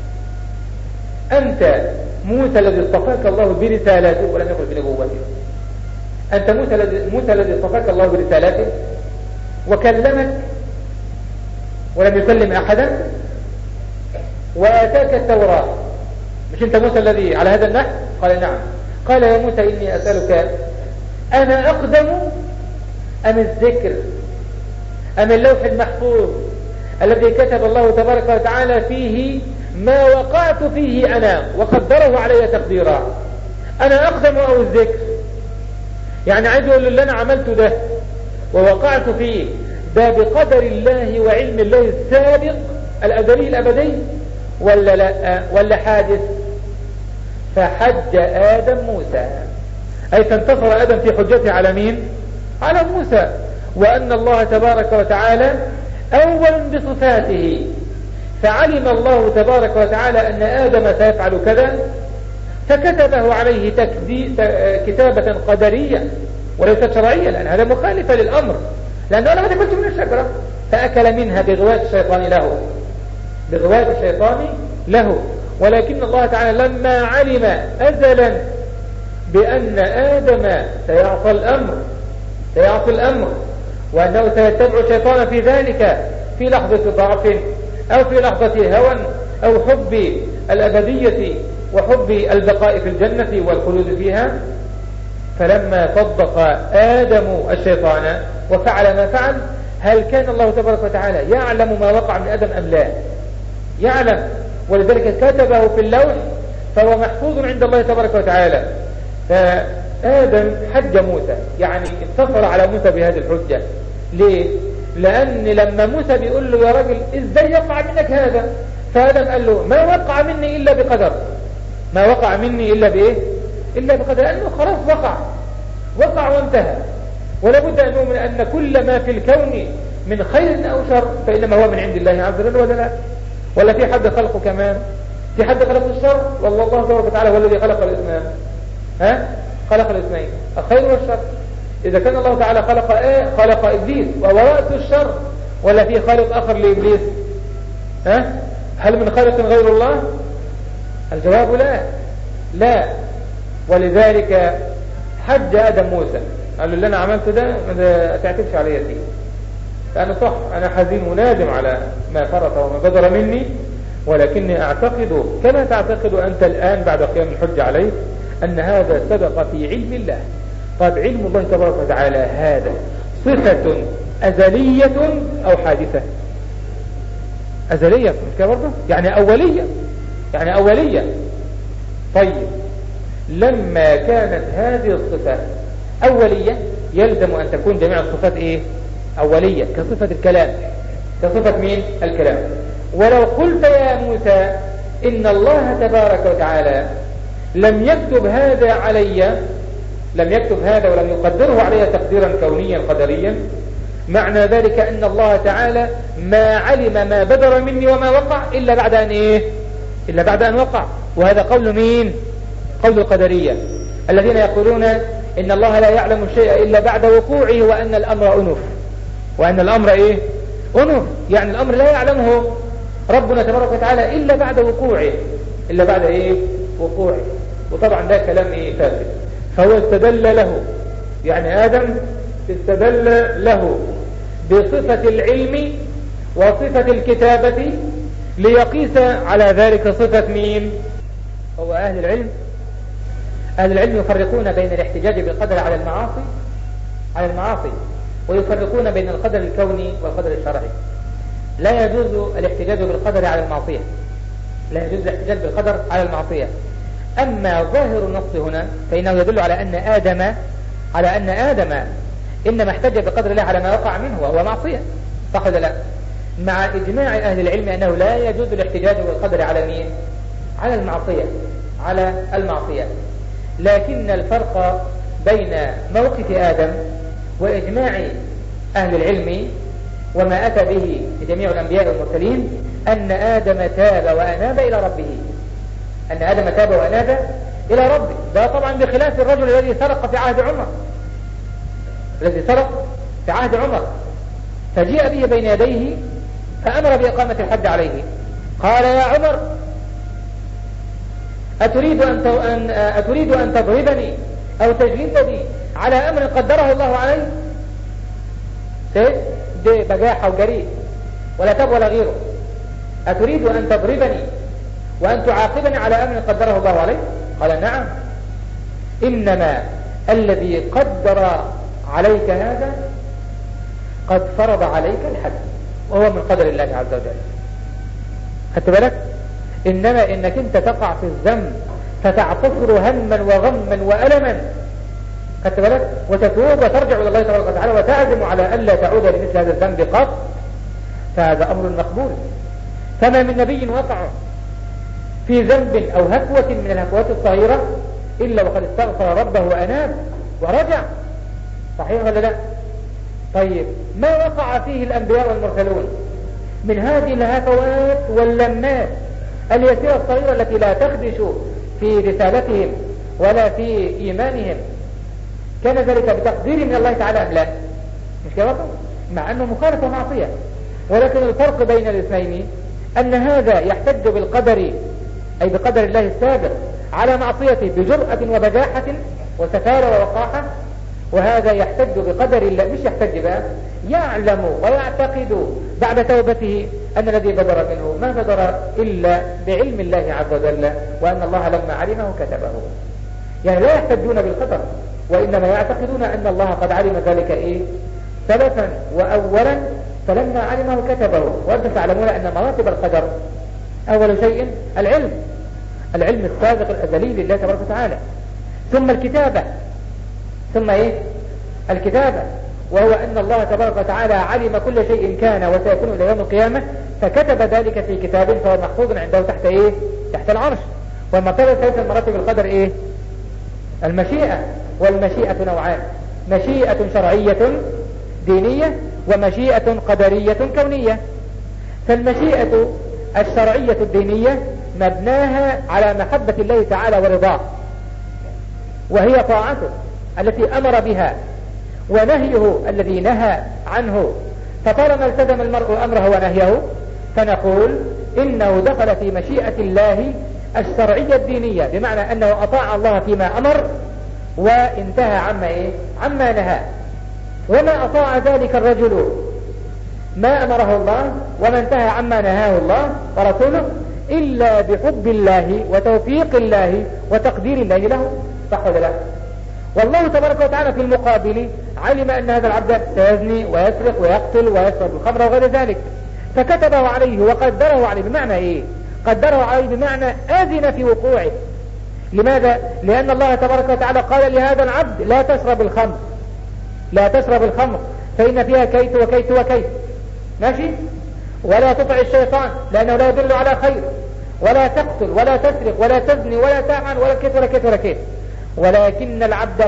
أنت موسى الذي اصطفاك الله برسالاته، ولم يقل بنبوته. أنت موسى الذي اصطفاك الله برسالاته وكلمك ولم يكلم أحدا، وآتاك التوراة. مش أنت موسى الذي على هذا النحو؟ قال: نعم. قال: يا موسى إني أسألك أنا أقدم أم الذكر أم اللوح المحفوظ الذي كتب الله تبارك وتعالى فيه ما وقعت فيه أنا وقدره علي تقديرا؟ أنا أقدم أو الذكر؟ يعني عايز يقول اللي أنا عملته ده ووقعت فيه ده بقدر الله وعلم الله السابق الأزلي الأبدي ولا لا، ولا حادث؟ فحج آدم موسى، أي فانتصر آدم في حجته على مين؟ على موسى. وأن الله تبارك وتعالى أول بصفاته، فعلم الله تبارك وتعالى أن آدم سيفعل كذا فكتبه عليه كتابة قدرية وليست شرعية، لأن هذا مخالف للأمر، لأنه لا تأكلت من الشجرة فأكل منها بغواية الشيطان له. ولكن الله تعالى لما علم أزلا بأن آدم سيعصي الأمر وأنه سيتبع الشيطان في ذلك في لحظة ضعف أو في لحظة هوى أو حب الأبدية وحب البقاء في الجنة والخلود فيها، فلما صدق آدم الشيطان وفعل ما فعل، هل كان الله تبارك وتعالى يعلم ما وقع من آدم أم لا؟ يعلم، ولذلك كتبه في اللوح فهو محفوظ عند الله تبارك وتعالى. فآدم حج موسى، يعني انتصر على موسى بهذه الحجة. ليه؟ لأن لما موسى بيقول له: يا رجل ازاي يقع منك هذا؟ فآدم قال له: ما وقع مني إلا بقدر، ما وقع مني إلا بإيه؟ إلا بقدر، لأنه خلاص وقع وانتهى. ولا بد أن نؤمن أن كل ما في الكون من خير أو شر فإنما هو من عند الله عز وجل، ولا لا؟ ولا في حد خلقه كمان؟ في حد خلق الشر؟ والله الله تبارك وتعالى هو الذي خلق الاثنين. خلق الاثنين، الخير والشر. إذا كان الله تعالى خلق إبليس وهو رأس الشر، ولا في خالق آخر لإبليس؟ هل من خالق غير الله؟ الجواب لا، لا. ولذلك حج آدم موسى، قال له اللي أنا عملته ده ما تعتبش عليا فيه، فأنا صح، أنا حزين ونادم على ما فرط وما بدر مني، ولكني أعتقد كما تعتقد أنت الآن بعد قيام الحج عليك أن هذا سبق في علم الله. طيب علم الله تبارك وتعالى هذا صفة أزلية أو حادثة؟ أزلية، مش كده برضه؟ يعني أولية. طيب لما كانت هذه الصفة أولية يلزم أن تكون جميع الصفات أولية، كصفة الكلام، كصفة مين؟ الكلام. ولو قلت يا موسى إن الله تبارك وتعالى لم يكتب هذا علي، لم يكتب هذا ولم يقدره علي تقديرا كونيا قدريا، معنى ذلك أن الله تعالى ما علم ما بدر مني وما وقع إلا بعد أن إلا بعد أن وقع. وهذا قول مين؟ قول القدرية الذين يقولون إن الله لا يعلم الشيء إلا بعد وقوعه، وأن الأمر أنف، وأن الأمر أنف، يعني الأمر لا يعلمه ربنا تبارك وتعالى إلا بعد وقوعه، إلا بعد وقوعه. وطبعا ده كلام فاسد. فهو استدل له، يعني آدم استدل له بصفة العلم وصفة الكتابة ليقيس على ذلك صفة مين؟ هو أهل العلم. أهل العلم يفرقون بين الاحتجاج بالقدر على المعاصي ويفرقون بين القدر الكوني والقدر الشرعي. لا يجوز الاحتجاج بالقدر على المعصية، لا يجوز الاحتجاج بالقدر على المعصية. أما ظاهر النص هنا فإنه يدل على أن آدم إنما احتج بقدر الله على ما وقع منه وهو معصية، صح ولا لا؟ مع إجماع أهل العلم أنه لا يجوز الاحتجاج بالقدر على مين؟ على المعصية. لكن الفرق بين موقف آدم وإجماع أهل العلم وما أتى به جميع الأنبياء والمرسلين أن آدم تاب وأناب إلى ربه. ده طبعا بخلاف الرجل الذي سرق في عهد عمر، فجيء به بين يديه فأمر بإقامة الحد عليه. قال يا عمر أتريد أن تضربني أو تجلدني على أمر قدره الله علي؟ دي بجاحة وجريء ولا تاب ولا غيره. أتريد أن تضربني وأن تعاقبني على أمر قدره الله علي؟ قال نعم، إنما الذي قدر عليك هذا قد فرض عليك الحد، وهو من قدر الله عز وجل. خدت بالك؟ إنما إنك أنت تقع في الذنب فتعتصر هما وغما وألما، خدت بالك؟ وتتوب وترجع إلى الله تبارك وتعالى وتعزم على ألا تعود لمثل هذا الذنب قط، فهذا أمر مقبول. فما من نبي وقع في ذنب أو هفوة من الهفوات الصغيرة إلا وقد استغفر ربه وأناب ورجع، صحيح ولا لا؟ طيب ما وقع فيه الأنبياء والمرسلون من هذه الهفوات واللمات اليسيرة الصغيرة التي لا تخدش في رسالتهم ولا في إيمانهم، كان ذلك بتقدير من الله تعالى أم لا؟ مش كده؟ مع أنه مخالفة ومعصية. ولكن الفرق بين الاثنين أن هذا يحتج بالقدر، أي بقدر الله السابق على معصيته بجرأة وبجاحة وسفالة ووقاحة، وهذا يحتج بقدر الله، مش يحتج بقى، يعلم ويعتقد بعد توبته أن الذي بدر منه ما بدر إلا بعلم الله عز وجل، وأن الله لما علمه كتبه. يعني لا يحتجون بالقدر، وإنما يعتقدون أن الله قد علم ذلك سلفا وأولا، فلما علمه كتبه. وأنتم تعلمون أن مراتب القدر أول شيء العلم السابق الأزلي لله تبارك وتعالى، ثم الكتابة، ثم الكتابة، وهو أن الله تبارك وتعالى علم كل شيء كان وسيكون إلى يوم القيامة، فكتب ذلك في كتاب فهو محفوظ عنده تحت العرش. والمرتبة الثالثة من مراتب القدر المشيئة، والمشيئة نوعان، مشيئة شرعية دينية ومشيئة قدرية كونية. فالمشيئة الشرعية الدينية مبناها على محبة الله تعالى ورضاه، وهي طاعته التي أمر بها ونهيه الذي نهى عنه. فطالما التزم المرء أمره ونهيه فنقول إنه دخل في مشيئة الله الشرعية الدينية، بمعنى أنه أطاع الله فيما أمر وانتهى عما نهى. وما أطاع ذلك الرجل ما أمره الله وما انتهى عما نهاه الله ورسوله إلا بحب الله وتوفيق الله وتقدير الله له، صح ولا لا؟ والله تبارك وتعالى في المقابل علم أن هذا العبد سيزني ويسرق ويقتل ويشرب الخمر وغير ذلك، فكتبه عليه وقدره عليه. بمعنى إيه؟ قدره عليه بمعنى أذن في وقوعه. لماذا؟ لأن الله تبارك وتعالى قال لهذا العبد لا تشرب الخمر، لا تشرب الخمر فإن فيها كيت وكيت وكيت، ماشي؟ ولا تطع الشيطان لأنه لا يدل على خير، ولا تقتل ولا تسرق ولا تزني ولا تعمل ولا كيت ولا كيت ولا كيت. ولكن العبد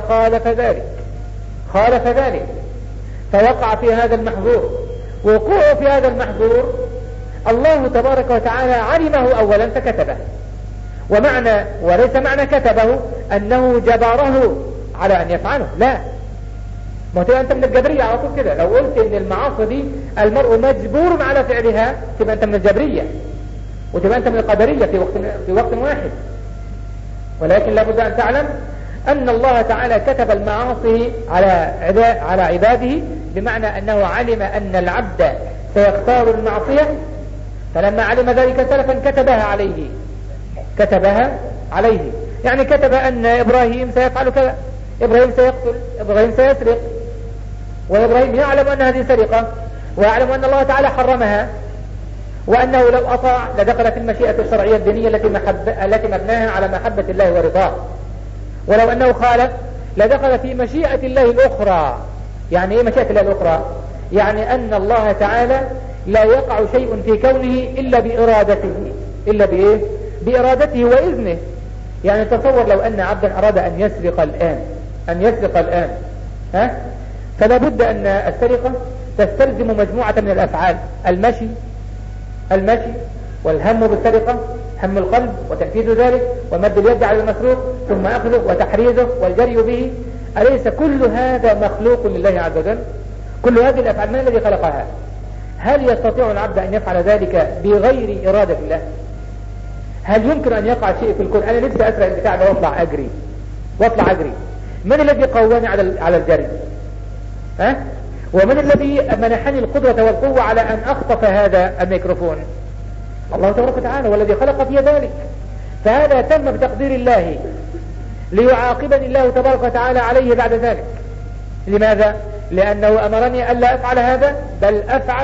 خالف ذلك فوقع في هذا المحظور. وقوعه في هذا المحظور الله تبارك وتعالى علمه أولا فكتبه، وليس معنى كتبه أنه جبره على أن يفعله، لا. ما تبقى أنت من الجبرية على طول كده. لو قلت إن المعاصي دي المرء مجبور على فعلها تبقى أنت من الجبرية، وتبقى أنت من القدرية في وقت واحد. ولكن لابد أن تعلم أن الله تعالى كتب المعاصي على عباده، بمعنى أنه علم أن العبد سيختار المعصية، فلما علم ذلك سلفا كتبها عليه. يعني كتب أن إبراهيم سيفعل كذا، إبراهيم سيقتل، إبراهيم سيسرق، وإبراهيم يعلم أن هذه سرقة ويعلم أن الله تعالى حرمها، وأنه لو أطاع لدخل في المشيئة الشرعية الدينية التي مبناها على محبة الله ورضاه. ولو أنه خالف لدخل في مشيئة الله الأخرى. يعني إيه مشيئة الله الأخرى؟ يعني أن الله تعالى لا يقع شيء في كونه إلا بإرادته وإذنه. يعني تصور لو أن عبدا أراد أن يسرق الآن فلا بد أن السرقة تستلزم مجموعة من الأفعال: المشي والهم بالسرقة، هم القلب وتنفيذ ذلك، ومد اليد على المسروق، ثم أخذه وتحريزه والجري به. أليس كل هذا مخلوق لله عز وجل؟ كل هذه الأفعال من الذي خلقها؟ هل يستطيع العبد أن يفعل ذلك بغير إرادة الله؟ هل يمكن أن يقع شيء في الكون أنا نفسي أسرع البتاع ده واطلع أجري؟ من الذي قواني على الجري؟ ومن الذي منحني القدرة والقوة على أن أخطف هذا الميكروفون؟ الله تبارك وتعالى، والذي خلق في ذلك. فهذا تم بتقدير الله ليعاقبني الله تبارك وتعالى عليه بعد ذلك. لماذا؟ لأنه أمرني ألا أفعل هذا بل أفعل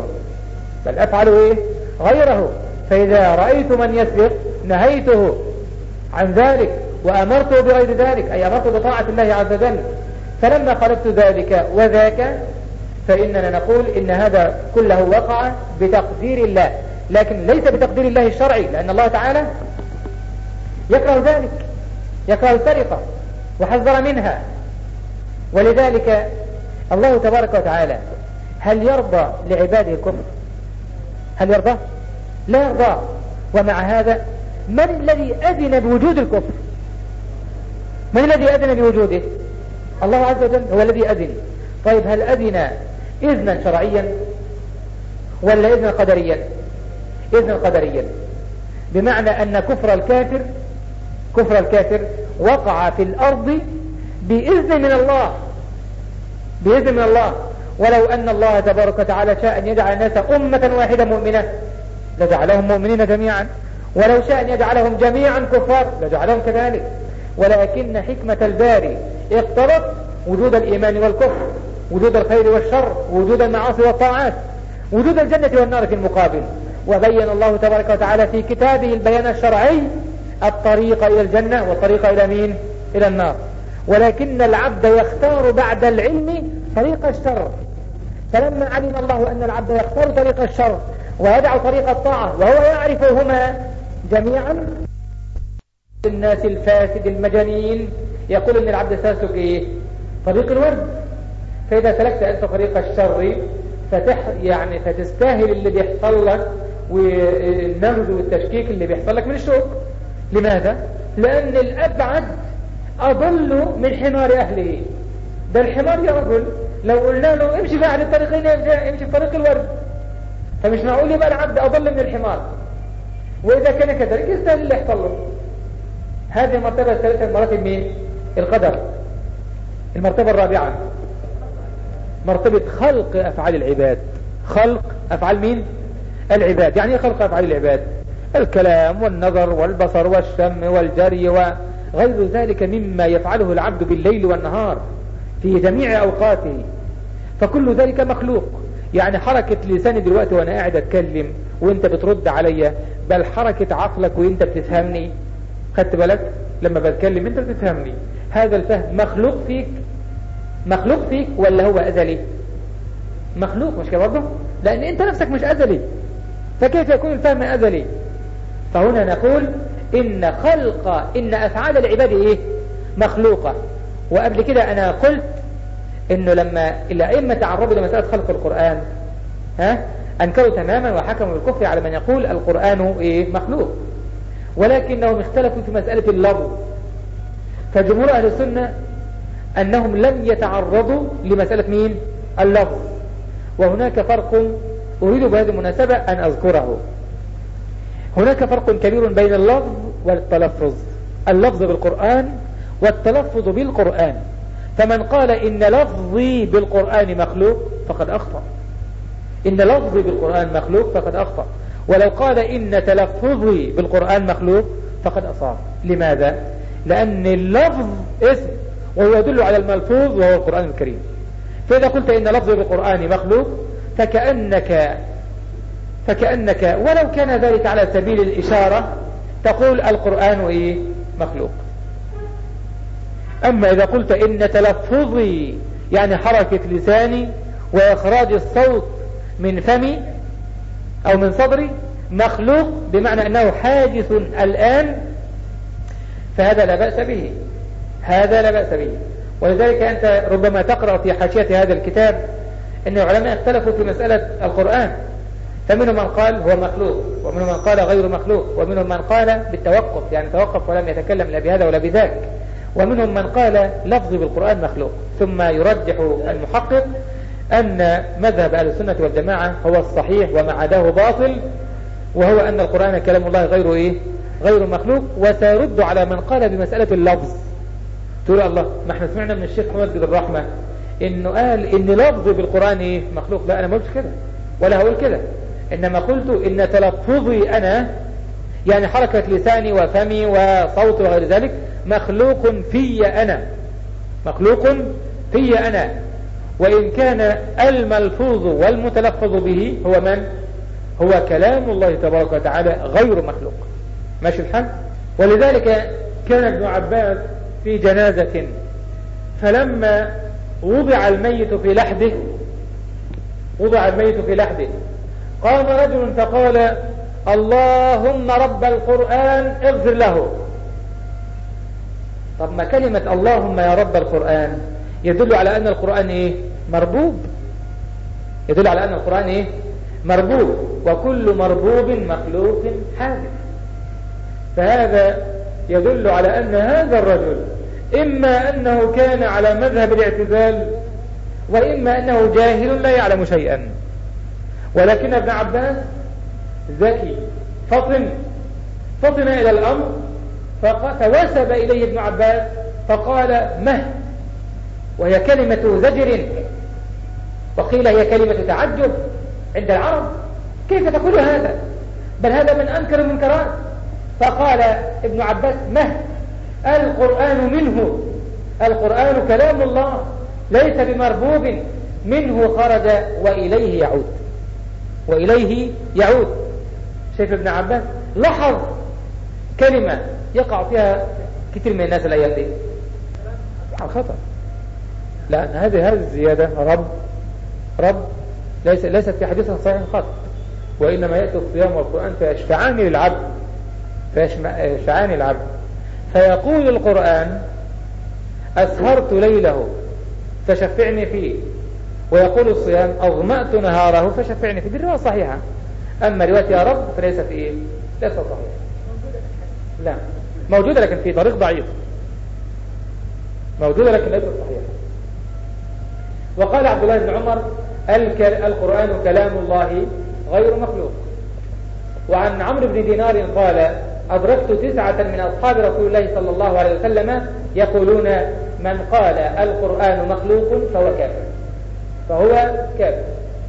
غيره. فإذا رأيت من يسرق نهيته عن ذلك وأمرته بغير ذلك، أي أمرته بطاعة الله عز وجل. فلما خلقت ذلك وذاك فإننا نقول إن هذا كله وقع بتقدير الله، لكن ليس بتقدير الله الشرعي، لأن الله تعالى يكره ذلك، يكره السرقة وحذر منها. ولذلك الله تبارك وتعالى هل يرضى لعباده الكفر؟ هل يرضى؟ لا يرضى. ومع هذا من الذي أذن بوجود الكفر؟ من الذي أذن بوجوده؟ الله عز وجل هو الذي أذن. طيب هل أذن إذنا شرعيا ولا إذنا قدريا؟ إذنا قدريا، بمعنى أن كفر الكافر وقع في الأرض بإذن من الله. ولو أن الله تبارك وتعالى شاء أن يجعل الناس أمة واحدة مؤمنة لجعلهم مؤمنين جميعا، ولو شاء أن يجعلهم جميعا كفار لجعلهم كذلك. ولكن حكمة الباري اقتضت وجود الإيمان والكفر، وجود الخير والشر، وجود المعاصي والطاعات، وجود الجنة والنار في المقابل. وبين الله تبارك وتعالى في كتابه البيان الشرعي الطريق إلى الجنة والطريق إلى مين؟ إلى النار. ولكن العبد يختار بعد العلم طريق الشر. فلما علم الله أن العبد يختار طريق الشر ويدع طريق الطاعة وهو يعرفهما جميعا، الناس الفاسد المجانين يقول ان العبد سيسلك طريق الورد. فإذا سلكت أنت طريق الشر يعني فتستاهل اللي بيحصل لك والنغز والتشكيك اللي بيحصل لك من الشوك. لماذا؟ لأن الأبعد أضل من حمار أهله. ده الحمار يا رجل لو قلنا له امشي بعد الطريقين امشي في طريق الورد، فمش معقول يبقى العبد أضل من الحمار. وإذا كان كذلك يستاهل اللي يحصل له. هذه المرتبة الثالثة من مراتب مين؟ القدر. المرتبة الرابعة مرتبة خلق أفعال العباد. خلق أفعال مين؟ العباد. يعني خلق أفعال العباد؟ الكلام والنظر والبصر والشم والجري وغير ذلك مما يفعله العبد بالليل والنهار في جميع أوقاته، فكل ذلك مخلوق. يعني حركة لساني دلوقتي وأنا قاعد أتكلم وأنت بترد عليا، بل حركة عقلك وأنت بتفهمني، خدت بالك لما بتكلم أنت بتفهمني، هذا الفهم مخلوق فيك. مخلوق فيك ولا هو أزلي؟ مخلوق، مش كده برضه؟ لأن أنت نفسك مش أزلي، فكيف يكون الفهم أزلي؟ فهنا نقول إن أفعال العباد إيه؟ مخلوقة. وقبل كده أنا قلت إنه لما الأئمة تعرضوا لمسألة خلق القرآن أنكروا تماما وحكموا بالكفر على من يقول القرآن إيه؟ مخلوق، ولكنهم اختلفوا في مسألة اللفظ. فجمهور أهل السنة أنهم لم يتعرضوا لمسألة مين؟ اللفظ. وهناك فرق أريد بهذه المناسبة أن أذكره. هناك فرق كبير بين اللفظ والتلفظ. اللفظ بالقرآن والتلفظ بالقرآن. فمن قال إن لفظي بالقرآن مخلوق فقد أخطأ. إن لفظي بالقرآن مخلوق فقد أخطأ. ولو قال إن تلفظي بالقرآن مخلوق فقد أصاب. لماذا؟ لأن اللفظ اسم وهو يدل على الملفوظ وهو القرآن الكريم. فإذا قلت إن لفظي بالقرآن مخلوق فكأنك ولو كان ذلك على سبيل الإشارة تقول القرآن إيه؟ مخلوق. أما إذا قلت إن تلفظي يعني حركة لساني وإخراج الصوت من فمي أو من صدري مخلوق بمعنى أنه حادث الآن، فهذا لا بأس به. هذا لا بأس به. ولذلك أنت ربما تقرأ في حاشية هذا الكتاب أن العلماء اختلفوا في مسألة القرآن، فمنهم من قال هو مخلوق، ومنهم من قال غير مخلوق، ومنهم من قال بالتوقف يعني توقف ولم يتكلم لا بهذا ولا بذاك، ومنهم من قال لفظ بالقرآن مخلوق. ثم يرجح المحقق أن مذهب أهل السنة والجماعة هو الصحيح وما عداه باطل، وهو أن القرآن كلام الله غير مخلوق. وسيرد على من قال بمسألة اللفظ. تقول الله ما احنا سمعنا من الشيخ محمد بن الرحمة انه قال ان لفظي بالقرآن مخلوق. لا انا ما قلتش كده ولا هقول كده، انما قلت ان تلفظي انا يعني حركة لساني وفمي وصوتي وغير ذلك مخلوق في انا، مخلوق في انا، وان كان الملفوظ والمتلفظ به هو من؟ هو كلام الله تبارك وتعالى غير مخلوق. ماشي الحال؟ ولذلك كان ابن عباس في جنازة، فلما وضع الميت في لحده قام رجل فقال اللهم رب القرآن اغفر له. طب ما كلمة اللهم يا رب القرآن يدل على أن القرآن إيه؟ مربوب. يدل على أن القرآن إيه؟ مربوب، وكل مربوب مخلوق حادث. فهذا يدل على أن هذا الرجل إما أنه كان على مذهب الاعتزال وإما أنه جاهل لا يعلم شيئا. ولكن ابن عباس ذكي فطن إلى الأمر، فوسب إليه ابن عباس فقال مه، وهي كلمة زجر، وقيل هي كلمة تعجب عند العرب، كيف تقول هذا؟ بل هذا من أنكر المنكرات. فقال ابن عباس مه، القرآن منه، القرآن كلام الله ليس بمربوب، منه خرج وإليه يعود. شايف ابن عباس لاحظ كلمة يقع فيها كثير من الناس الأيام دي خطأ، لأن هذه الزيادة رب ليست في حديث صحيح خط، وإنما يأتي الصيام والقرآن فيشفعان العبد. فيقول القرآن أسهرت ليله فشفعني فيه، ويقول الصيام أظمأت نهاره فشفعني فيه. بالرواية صحيحة. أما رواية يا رب فليس في إيه؟ ليس صحيح. لا موجودة لكن في طريق ضعيف، موجودة لكن ليست صحيحة. وقال عبد الله بن عمر القرآن كلام الله غير مخلوق. وعن عمرو بن دينار قال أدركت 9 من أصحاب رسول الله صلى الله عليه وسلم يقولون من قال القرآن مخلوق فهو كافر.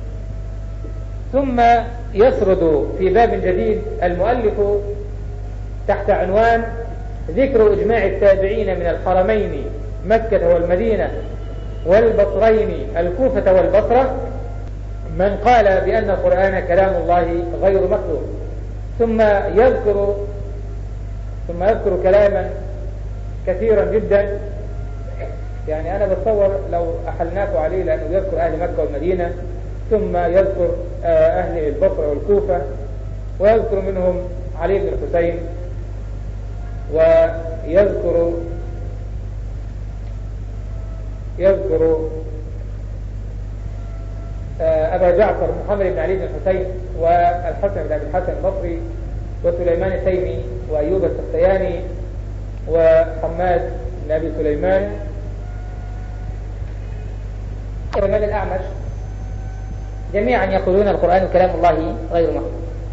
ثم يسرد في باب جديد المؤلف تحت عنوان ذكر إجماع التابعين من الحرمين مكة والمدينة والبصرين الكوفة والبصرة من قال بأن القرآن كلام الله غير مخلوق. ثم يذكر كلاما كثيرا جدا، يعني أنا بتصور لو أحلناكم عليه لأنه يذكر أهل مكة والمدينة، ثم يذكر أهل البصرة والكوفة، ويذكر منهم علي بن الحسين، ويذكر أبا جعفر محمد بن علي بن الحسين، والحسن بن أبي الحسن البصري، وسليمان التيمي، وأيوب السختياني، وحماد بن أبي سليمان، ومن الأعمش، جميعا يقولون القرآن كلام الله غير مخلوق.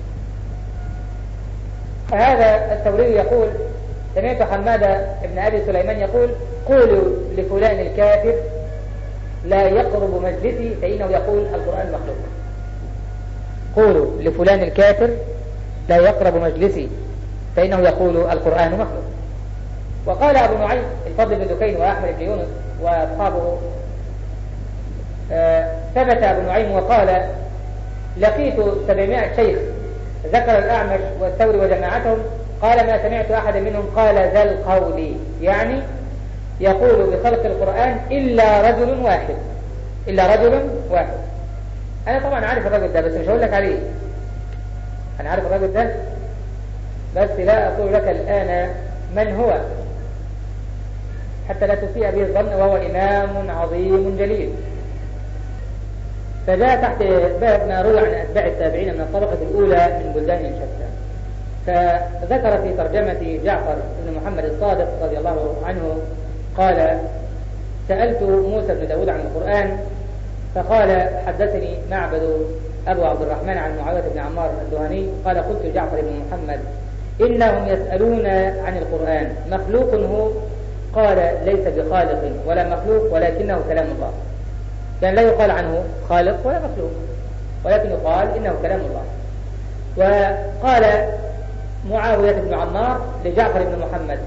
فهذا الثوري يقول سمعت حماد بن أبي سليمان يقول قولوا لفلان الكافر لا يقرب مجلسي فإنه يقول القرآن مخلوق. قولوا لفلان الكافر لا يقرب مجلسي فإنه يقول القرآن مخلوق. وقال أبو نعيم الفضل بن دكين وأحمد بن يونس وأصحابه، ثبت أبو نعيم وقال لقيت 700 شيخ ذكر الأعمش والثوري وجماعتهم، قال ما سمعت أحد منهم قال ذا القول، يعني يقول بخلق القرآن إلا رجل واحد. أنا طبعا عارف الرجل ده بس مش هقول لك عليه، أنا عارف الرجل ده بس لا أقول لك الآن من هو حتى لا تسيء به الظن، وهو إمام عظيم جليل. فجاء تحت باب ما روى عن أتباع التابعين من الطبقة الأولى من بلدان شتى. فذكر في ترجمة جعفر بن محمد الصادق رضي الله عنه قال سألت موسى بن داود عن القرآن فقال حدثني معبد أبو عبد الرحمن عن معاوية بن عمار الدهني قال قلت لجعفر بن محمد إنهم يسألون عن القرآن مخلوق هو؟ قال ليس بخالق ولا مخلوق ولكنه كلام الله. يعني لا يقال عنه خالق ولا مخلوق ولكن يقال إنه كلام الله. وقال معاوية بن عمار لجعفر بن محمد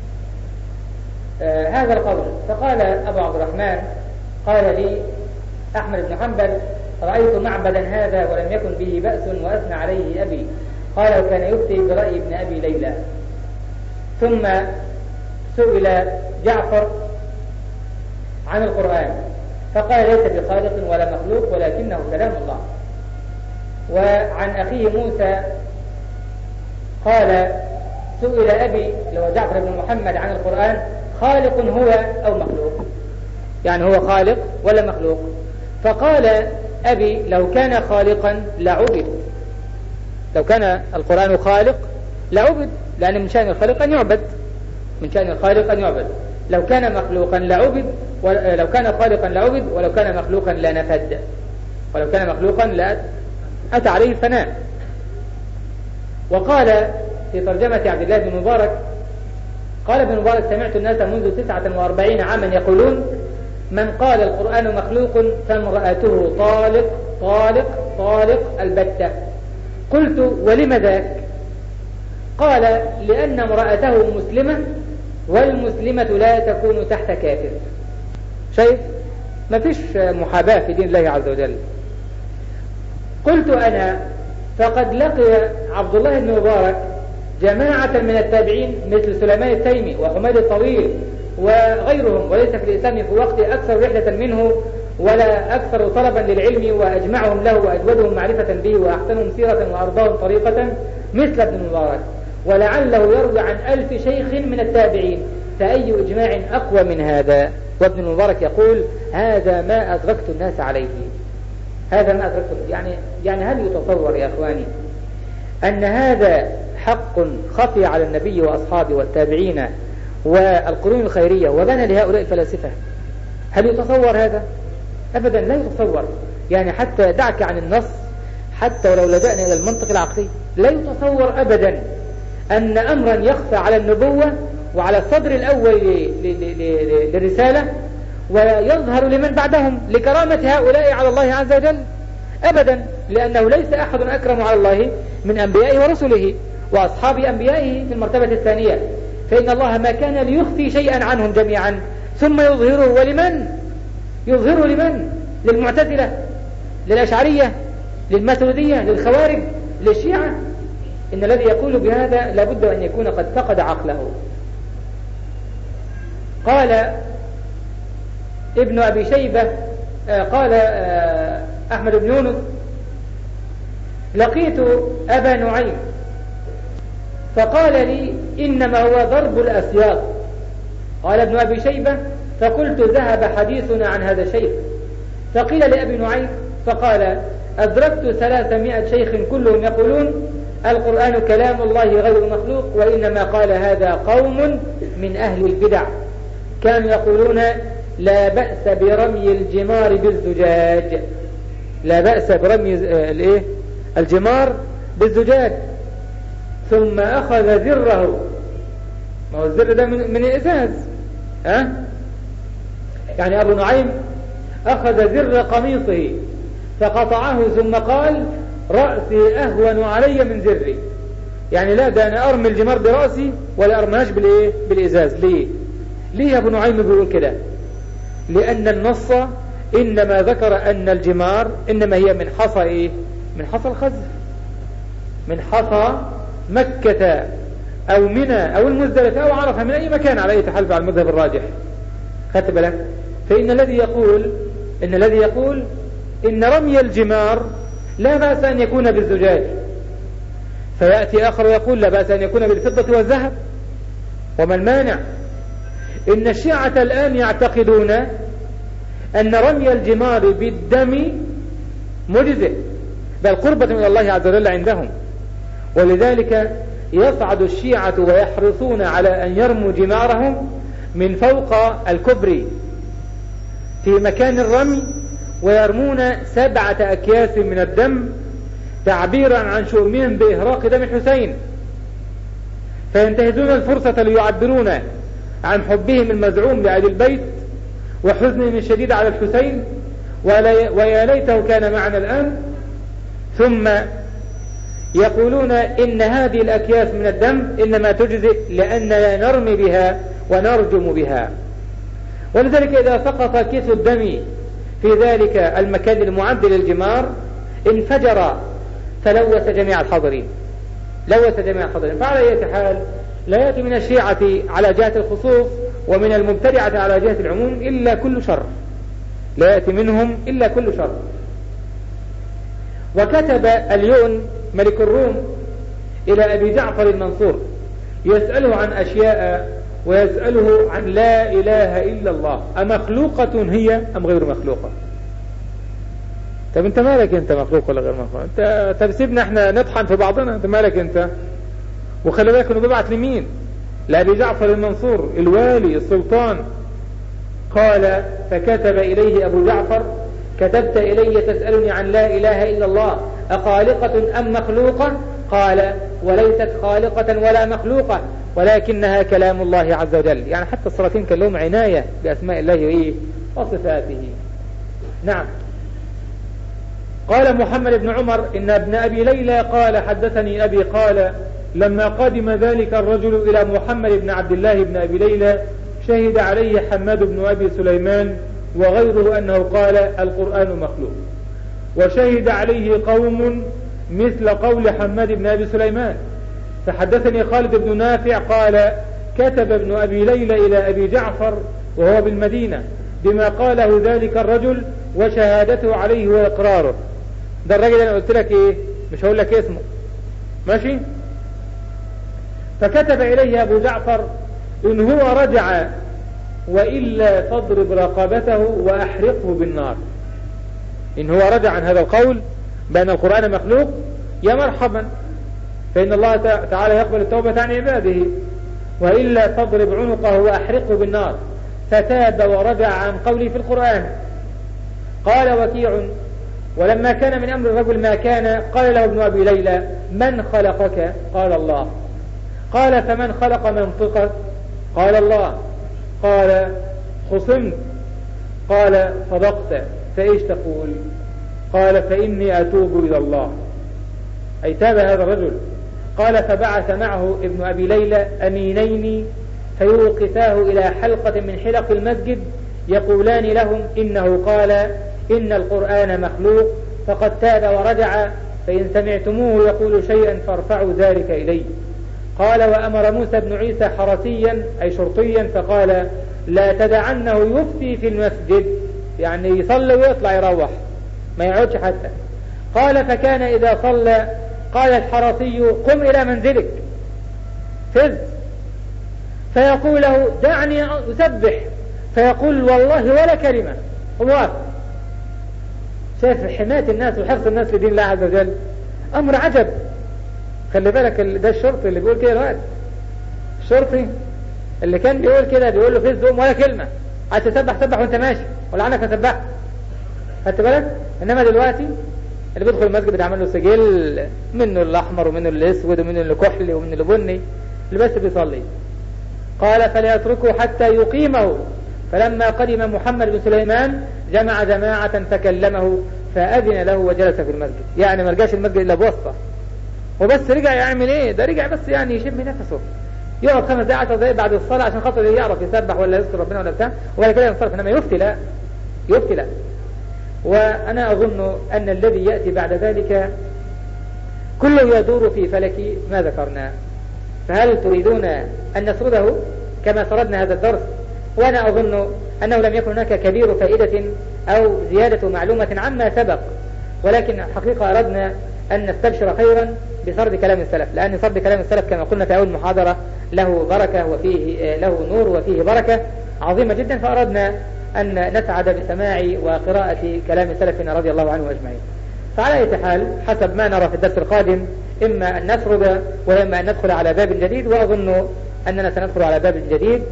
هذا القول، فقال أبو عبد الرحمن قال لي أحمد بن حنبل رأيت معبدا هذا ولم يكن به بأس وأثنى عليه أبي، قال وكان يفتي برأي ابن أبي ليلى. ثم سئل جعفر عن القرآن فقال ليس بخالق ولا مخلوق ولكنه كلام الله. وعن أخيه موسى قال سئل أبي لو جعفر بن محمد عن القرآن خالق هو أو مخلوق، يعني هو خالق ولا مخلوق؟ فقال أبي لو كان خالقا لعبد، لو كان القرآن خالق لعبد، لأن من شأن الخالق أن يعبد، من شأن الخالق أن يعبد. لو كان مخلوقا لعبد، لو كان خالقا لعبد، ولو كان مخلوقا لنفد، ولو كان مخلوقا لأتى عليه الفناء. وقال في ترجمة عبد الله بن مبارك قال ابن مبارك سمعت الناس منذ 49 عاما يقولون من قال القرآن مخلوق فامرأته طالق طالق طالق البتة. قلت ولم ذاك؟ قال لأن امرأته مسلمة والمسلمة لا تكون تحت كافر. شايف ما فيش محاباة في دين الله عز وجل. قلت أنا فقد لقي عبد الله بن مبارك جماعة من التابعين مثل سليمان التيمي وحماد الطويل وغيرهم، وليس في الإسلام في وقت أكثر رحلة منه ولا أكثر طلبا للعلم وأجمعهم له وأجودهم معرفة به وأحسنهم سيرة وأرضاهم طريقة مثل ابن مبارك، ولعله يروي عن 1000 شيخ من التابعين، فأي إجماع أقوى من هذا؟ وابن المبارك يقول هذا ما أدركت الناس عليه، هذا ما أدركت. يعني هل يتصور يا أخواني أن هذا حق خفي على النبي وأصحابه والتابعين والقرون الخيرية وبنى لهؤلاء الفلاسفة؟ هل يتصور هذا؟ أبدا لا يتصور. يعني حتى دعك عن النص، حتى ولو لجأنا إلى المنطق العقلي، لا يتصور أبدا أن أمرا يخفى على النبوة وعلى الصدر الأول للرسالة ويظهر لمن بعدهم لكرامة هؤلاء على الله عز وجل أبدا، لأنه ليس أحد أكرم على الله من أنبيائه ورسله وأصحاب أنبيائه في المرتبة الثانية. فإن الله ما كان ليخفي شيئا عنهم جميعا ثم يظهره. ولمن يظهره؟ لمن؟ للمعتزلة، للأشعرية، للماتريدية، للخوارج، للشيعة. إن الذي يقول بهذا لابد أن يكون قد فقد عقله. قال ابن أبي شيبة، قال أحمد بن يونس: لقيت أبا نعيم فقال لي إنما هو ضرب الأسياط. قال ابن أبي شيبة: فقلت ذهب حديثنا عن هذا الشيخ. فقيل لأبي نعيم فقال: أدركت 300 شيخ كلهم يقولون القرآن كلام الله غير مخلوق، وإنما قال هذا قوم من أهل البدع كانوا يقولون لا بأس برمي الجمار بالزجاج، لا بأس برمي الجمار بالزجاج. ثم أخذ زره، ما هو الزر ده من الإزاز، يعني أبو نعيم أخذ زر قميصه فقطعه ثم قال: رأسي أهون علي من زري. يعني لا، ده أنا أرمي الجمار برأسي ولا أرميهاش بالإزاز. ليه أبو نعيم بيقول كده؟ لأن النص إنما ذكر أن الجمار إنما هي من حصى من حصى الخزف، من حصى مكة أو منى أو المزدلفة أو عرفة، من أي مكان على أي تحالف على المذهب الراجح. خدت بالك؟ فإن الذي يقول إن رمي الجمار لا بأس أن يكون بالزجاج، فيأتي آخر ويقول لا بأس أن يكون بالفضة والذهب، وما المانع؟ إن الشيعة الآن يعتقدون أن رمي الجمار بالدم مجزئ، بل قربة من الله عز وجل عندهم، ولذلك يصعد الشيعة ويحرصون على أن يرموا جمارهم من فوق الكبري في مكان الرمي، ويرمون 7 أكياس من الدم تعبيرا عن شؤمهم بإهراق دم الحسين، فينتهزون الفرصة ليعبرون عن حبهم المزعوم لأهل البيت وحزنهم الشديد على الحسين، ويا ليته كان معنا الآن. ثم يقولون إن هذه الأكياس من الدم إنما تجزئ لأننا نرمي بها ونرجم بها، ولذلك إذا سقط كيس الدم في ذلك المكان المعد للجمار انفجر فلوث جميع الحاضرين، فعلى أي حال لا يأتي من الشيعة على جهة الخصوص ومن المبتدعة على جهة العموم إلا كل شر، لا يأتي منهم إلا كل شر. وكتب اليون ملك الروم إلى أبي جعفر المنصور يسأله عن أشياء، ويسأله عن لا إله إلا الله أمخلوقة هي أم غير مخلوقة؟ طب انت مالك، انت مخلوق ولا غير مخلوق؟ انت طب سيبنا احنا نطحن في بعضنا، انت مالك انت؟ وخلي بالك انه بيبعت لمين؟ لأبي جعفر المنصور الوالي السلطان. قال: فكتب إليه أبو جعفر: كتبت إلي تسألني عن لا إله إلا الله أخالقة أم مخلوقة؟ قال: وليست خالقة ولا مخلوقة، ولكنها كلام الله عز وجل. يعني حتى السلاطين كان لهم عناية بأسماء الله وصفاته. نعم. قال محمد بن عمر إن ابن أبي ليلى قال: حدثني أبي قال: لما قدم ذلك الرجل إلى محمد بن عبد الله بن أبي ليلى شهد عليه حماد بن أبي سليمان وغيره أنه قال: القرآن مخلوق. وشهد عليه قوم مثل قول حماد بن أبي سليمان. فحدثني خالد بن نافع قال: كتب ابن أبي ليلى إلى أبي جعفر وهو بالمدينة بما قاله ذلك الرجل وشهادته عليه وإقراره. ده الرجل أنا قلت لك مش هقول لك اسمه، ماشي؟ فكتب إليه أبو جعفر إن هو رجع وإلا فاضرب رقبته وأحرقه بالنار. إن هو رجع عن هذا القول بأن القرآن مخلوق يا مرحبا، فإن الله تعالى يقبل التوبة عن عباده. وإلا فاضرب عنقه وأحرقه بالنار. فتاب ورجع عن قوله في القرآن. قال وكيع: ولما كان من أمر الرجل ما كان قال له ابن أبي ليلى: من خلقك؟ قال الله. قال: فمن خلق منطقك؟ قال الله. قال: خصمت. قال: صدقت، فإيش تقول؟ قال: فإني أتوب إلى الله. أي تاب هذا الرجل. قال: فبعث معه ابن أبي ليلى أمينين فيوقفاه إلى حلقة من حلق المسجد يقولان لهم: إنه قال إن القرآن مخلوق، فقد تاب ورجع، فإن سمعتموه يقول شيئا فارفعوا ذلك إليه. قال: وأمر موسى بن عيسى حرسيا أي شرطيا فقال: لا تدعنه يفتي في المسجد، يعني يصلي ويطلع يروح ما يعودش حتى. قال: فكان إذا صلى قال الحرسي: قم إلى منزلك فز، فيقول له: دعني أسبح، فيقول: والله ولا كلمة. الله شايف حماية الناس وحرص الناس لدين الله عز وجل، أمر عجب. خلي بالك ده الشرطي اللي بيقول كده الوقت، الشرطي اللي كان بيقول كده بيقول له فز قوم ولا كلمة، عايز تسبح سبح وانت ماشي ولا عنك تسبح، خدت بالك؟ انما دلوقتي اللي بيدخل المسجد بيتعمل له سجل، منه الاحمر ومنه الاسود ومنه الكحلي ومنه البني، اللي بس بيصلي. قال: فلا يتركه حتى يقيمه. فلما قدم محمد بن سليمان جمع جماعة فكلمه فأذن له وجلس في المسجد. يعني ما رجعش المسجد إلا بواسطة، وبس رجع يعمل ايه؟ ده رجع بس يعني يشم نفسه، يقعد 5 دقائق 10 دقائق بعد الصلاة عشان خاطر يعرف يسبح ولا يذكر ربنا ولا بتاع، ولا كده ينصرف. انما يفتي لا، يفتي لا. وانا اظن ان الذي يأتي بعد ذلك كله يدور في فلك ما ذكرنا. فهل تريدون ان نسرده كما سردنا هذا الدرس؟ وانا اظن انه لم يكن هناك كبير فائدة او زيادة معلومة عما سبق، ولكن حقيقة اردنا أن نستبشر خيرا بسرد كلام السلف، لأن سرد كلام السلف كما قلنا في أول محاضرة له بركة وفيه له نور وفيه بركة عظيمة جدا، فأردنا أن نسعد بسماع وقراءة كلام سلفنا رضي الله عنه أجمعين. فعلى أي حال حسب ما نرى في الدرس القادم إما أن نسرد وإما أن ندخل على باب جديد، وأظن أننا سندخل على باب جديد،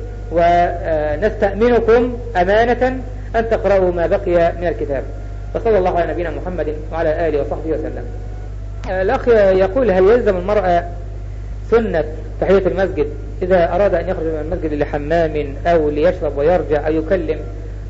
ونستأمنكم أمانة أن تقرأوا ما بقي من الكتاب. وصلى الله على نبينا محمد وعلى آله وصحبه وسلم. الأخ يقول: هل يلزم المرأة سنة تحية المسجد إذا أراد أن يخرج من المسجد لحمام أو ليشرب ويرجع أو يكلم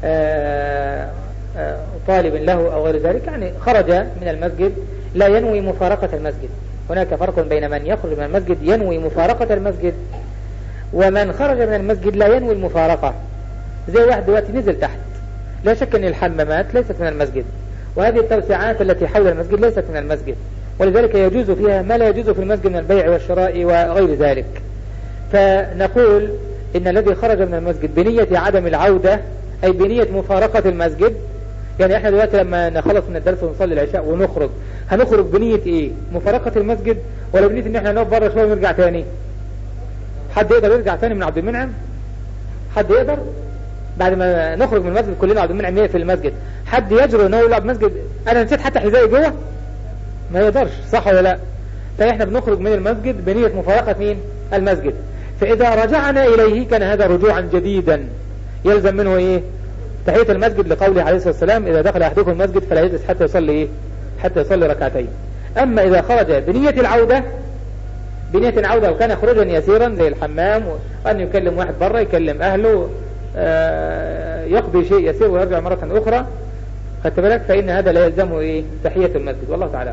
طالب له أو غير ذلك؟ يعني خرج من المسجد لا ينوي مفارقة المسجد. هناك فرق بين من يخرج من المسجد ينوي مفارقة المسجد ومن خرج من المسجد لا ينوي المفارقة. زي واحد دلوقتي نزل تحت، لا شك أن الحمامات ليست من المسجد، وهذه التوسعات التي حول المسجد ليست من المسجد، ولذلك يجوز فيها ما لا يجوز في المسجد من البيع والشراء وغير ذلك. فنقول إن الذي خرج من المسجد بنية عدم العودة أي بنية مفارقة المسجد، يعني احنا دلوقتي لما نخلص من الدرس ونصلي العشاء ونخرج هنخرج بنية ايه؟ مفارقة المسجد، ولا بنية ان احنا نقف بره شوية ونرجع تاني؟ حد يقدر يرجع تاني من عبد المنعم؟ حد يقدر؟ بعد ما نخرج من المسجد كلنا عبد المنعم في المسجد، حد يجرؤ انه يلعب مسجد انا نسيت حتى حذائي جوه؟ ما يقدرش، صح ولا لا؟ فاحنا بنخرج من المسجد بنية مفارقة مين؟ المسجد. فاذا رجعنا اليه كان هذا رجوعا جديدا يلزم منه ايه؟ تحية المسجد، لقوله عليه الصلاة والسلام: إذا دخل أحدكم المسجد فلا يجلس حتى يصلي إيه؟ حتى يصلي ركعتين. أما إذا خرج بنية العودة، بنية العودة وكان خروجا يسيرا زي الحمام وأن يكلم واحد برا يكلم أهله يقضي شيء يسير ويرجع مرة أخرى، خدت بالك؟ فإن هذا لا يلزمه إيه؟ تحية المسجد، والله تعالى.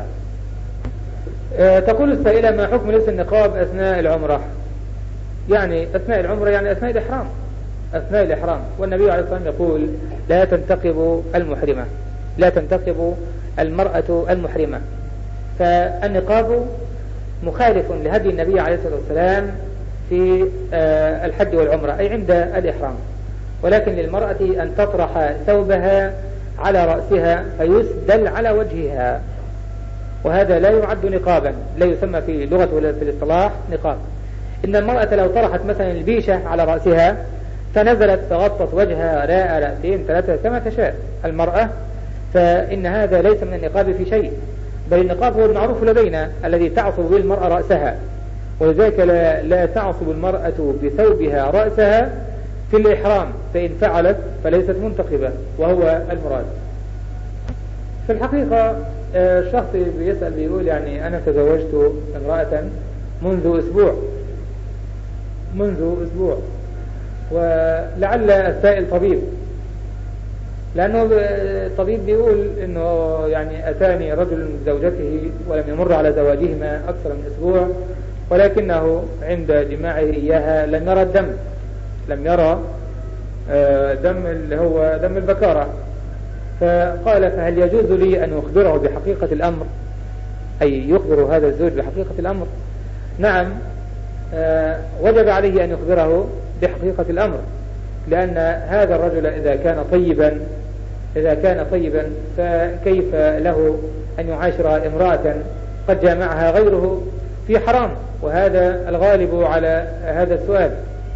تقول السائلة: ما حكم لبس النقاب أثناء العمرة؟ يعني أثناء العمرة يعني أثناء الإحرام، أثناء الإحرام. والنبي عليه الصلاة والسلام يقول: لا تنتقب المحرمة، لا تنتقب المرأة المحرمة. فالنقاب مخالف لهدي النبي عليه الصلاة والسلام في الحج والعمرة أي عند الإحرام، ولكن للمرأة أن تطرح ثوبها على رأسها فيسدل على وجهها، وهذا لا يعد نقابا، لا يسمى في لغة ولا في الاصطلاح نقاب. إن المرأة لو طرحت مثلا البيشة على رأسها فنزلت فغطت وجهها راء رأسين 3 كما تشاء المرأة، فإن هذا ليس من النقاب في شيء، بل النقاب هو المعروف لدينا الذي تعصب به المرأة رأسها، ولذلك لا تعصب المرأة بثوبها رأسها في الإحرام، فإن فعلت فليست منتقبة وهو المراد. في الحقيقة الشخص بيسأل بيقول يعني أنا تزوجت امرأة منذ أسبوع ولعل السائل طبيب، لأنه الطبيب بيقول إنه يعني أتاني رجل من زوجته ولم يمر على زواجهما أكثر من أسبوع، ولكنه عند جماعه إياها لم يرى الدم، لم يرى دم اللي هو دم البكارة. فقال فهل يجوز لي أن أخبره بحقيقة الأمر، أي يخبر هذا الزوج بحقيقة الأمر؟ نعم، وجب عليه أن يخبره بحقيقة الأمر، لأن هذا الرجل إذا كان طيبا فكيف له أن يعاشر امرأة قد جامعها غيره في حرام، وهذا الغالب على هذا السؤال.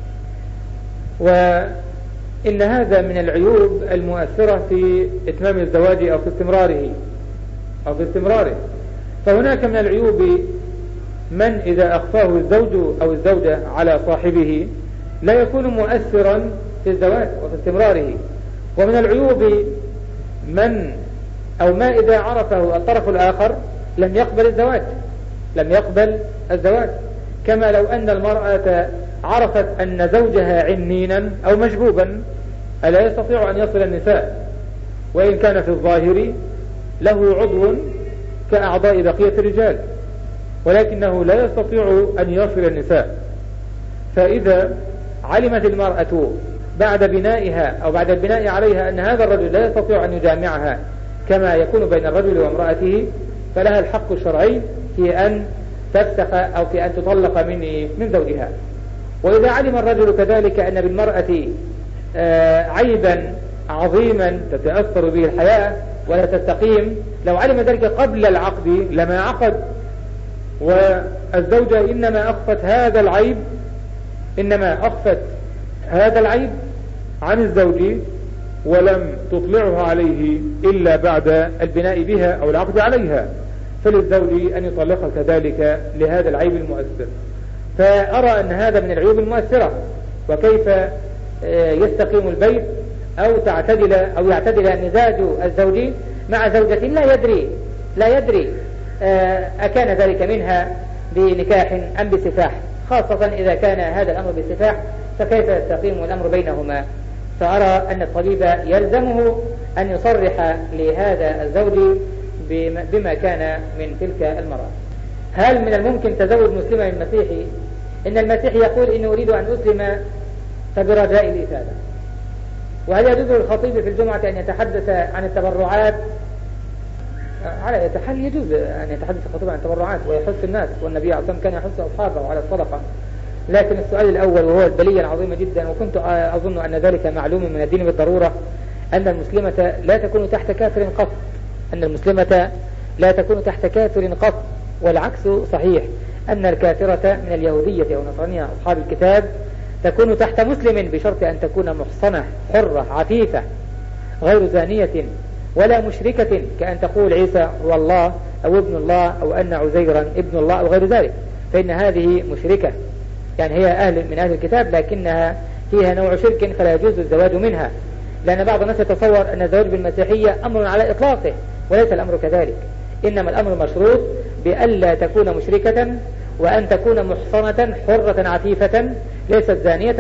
وإن هذا من العيوب المؤثرة في إتمام الزواج أو في استمراره. فهناك من العيوب من إذا أخفاه الزوج أو الزوجة على صاحبه لا يكون مؤثرا في الزواج وفي استمراره، ومن العيوب من أو ما إذا عرفه الطرف الآخر لم يقبل الزواج، كما لو أن المرأة عرفت أن زوجها عنينا أو مشبوبا ألا يستطيع أن يصل النساء، وإن كان في الظاهر له عضو كأعضاء بقية الرجال، ولكنه لا يستطيع أن يصل النساء. فإذا علمت المرأة بعد بنائها أو بعد البناء عليها أن هذا الرجل لا يستطيع أن يجامعها كما يكون بين الرجل وامرأته، فلها الحق الشرعي في أن تفسخ أو في أن تطلق من زوجها. وإذا علم الرجل كذلك أن بالمرأة عيبا عظيما تتأثر به الحياة ولا تستقيم، لو علم ذلك قبل العقد لما عقد، والزوجة إنما أخفت هذا العيب عن الزوج ولم تطلعه عليه إلا بعد البناء بها أو العقد عليها، فللزوج أن يطلقها كذلك لهذا العيب المؤثر. فأرى أن هذا من العيوب المؤثرة، وكيف يستقيم البيت أو يعتدل مزاج الزوج مع زوجة لا يدري أكان ذلك منها بنكاح أم بسفاح، خاصة إذا كان هذا الأمر بسفاح، فكيف يستقيم الأمر بينهما؟ فأرى أن الطبيب يلزمه أن يصرح لهذا الزوج بما كان من تلك المرأة. هل من الممكن تزوج مسلمة من مسيحي؟ إن المسيحي يقول إني أريد أن أسلم فبرجاء الإفادة. وهل يجوز للخطيب في الجمعة أن يتحدث عن التبرعات؟ على يتحل يجوز أن يتحدث الخطيب عن التبرعات ويحث الناس، والنبي عليه الصلاة والسلام كان يحث أصحابه على الصدقة. لكن السؤال الأول وهو البلية العظيمة جدا، وكنت أظن أن ذلك معلوم من الدين بالضرورة، أن المسلمة لا تكون تحت كافر قط، والعكس صحيح، أن الكافرة من اليهودية أو نصرانية أصحاب الكتاب تكون تحت مسلم بشرط أن تكون محصنة حرة عفيفة غير زانية ولا مشركة، كأن تقول عيسى هو الله أو ابن الله أو أن عزيرا ابن الله أو غير ذلك، فإن هذه مشركة، يعني هي من أهل الكتاب لكنها فيها نوع شرك فلا يجوز الزواج منها، لأن بعض الناس يتصور أن الزواج بالمسيحية أمر على إطلاقه، وليس الأمر كذلك، إنما الأمر مشروط بألا تكون مشركة، وأن تكون محصنة حرة عفيفة ليست زانية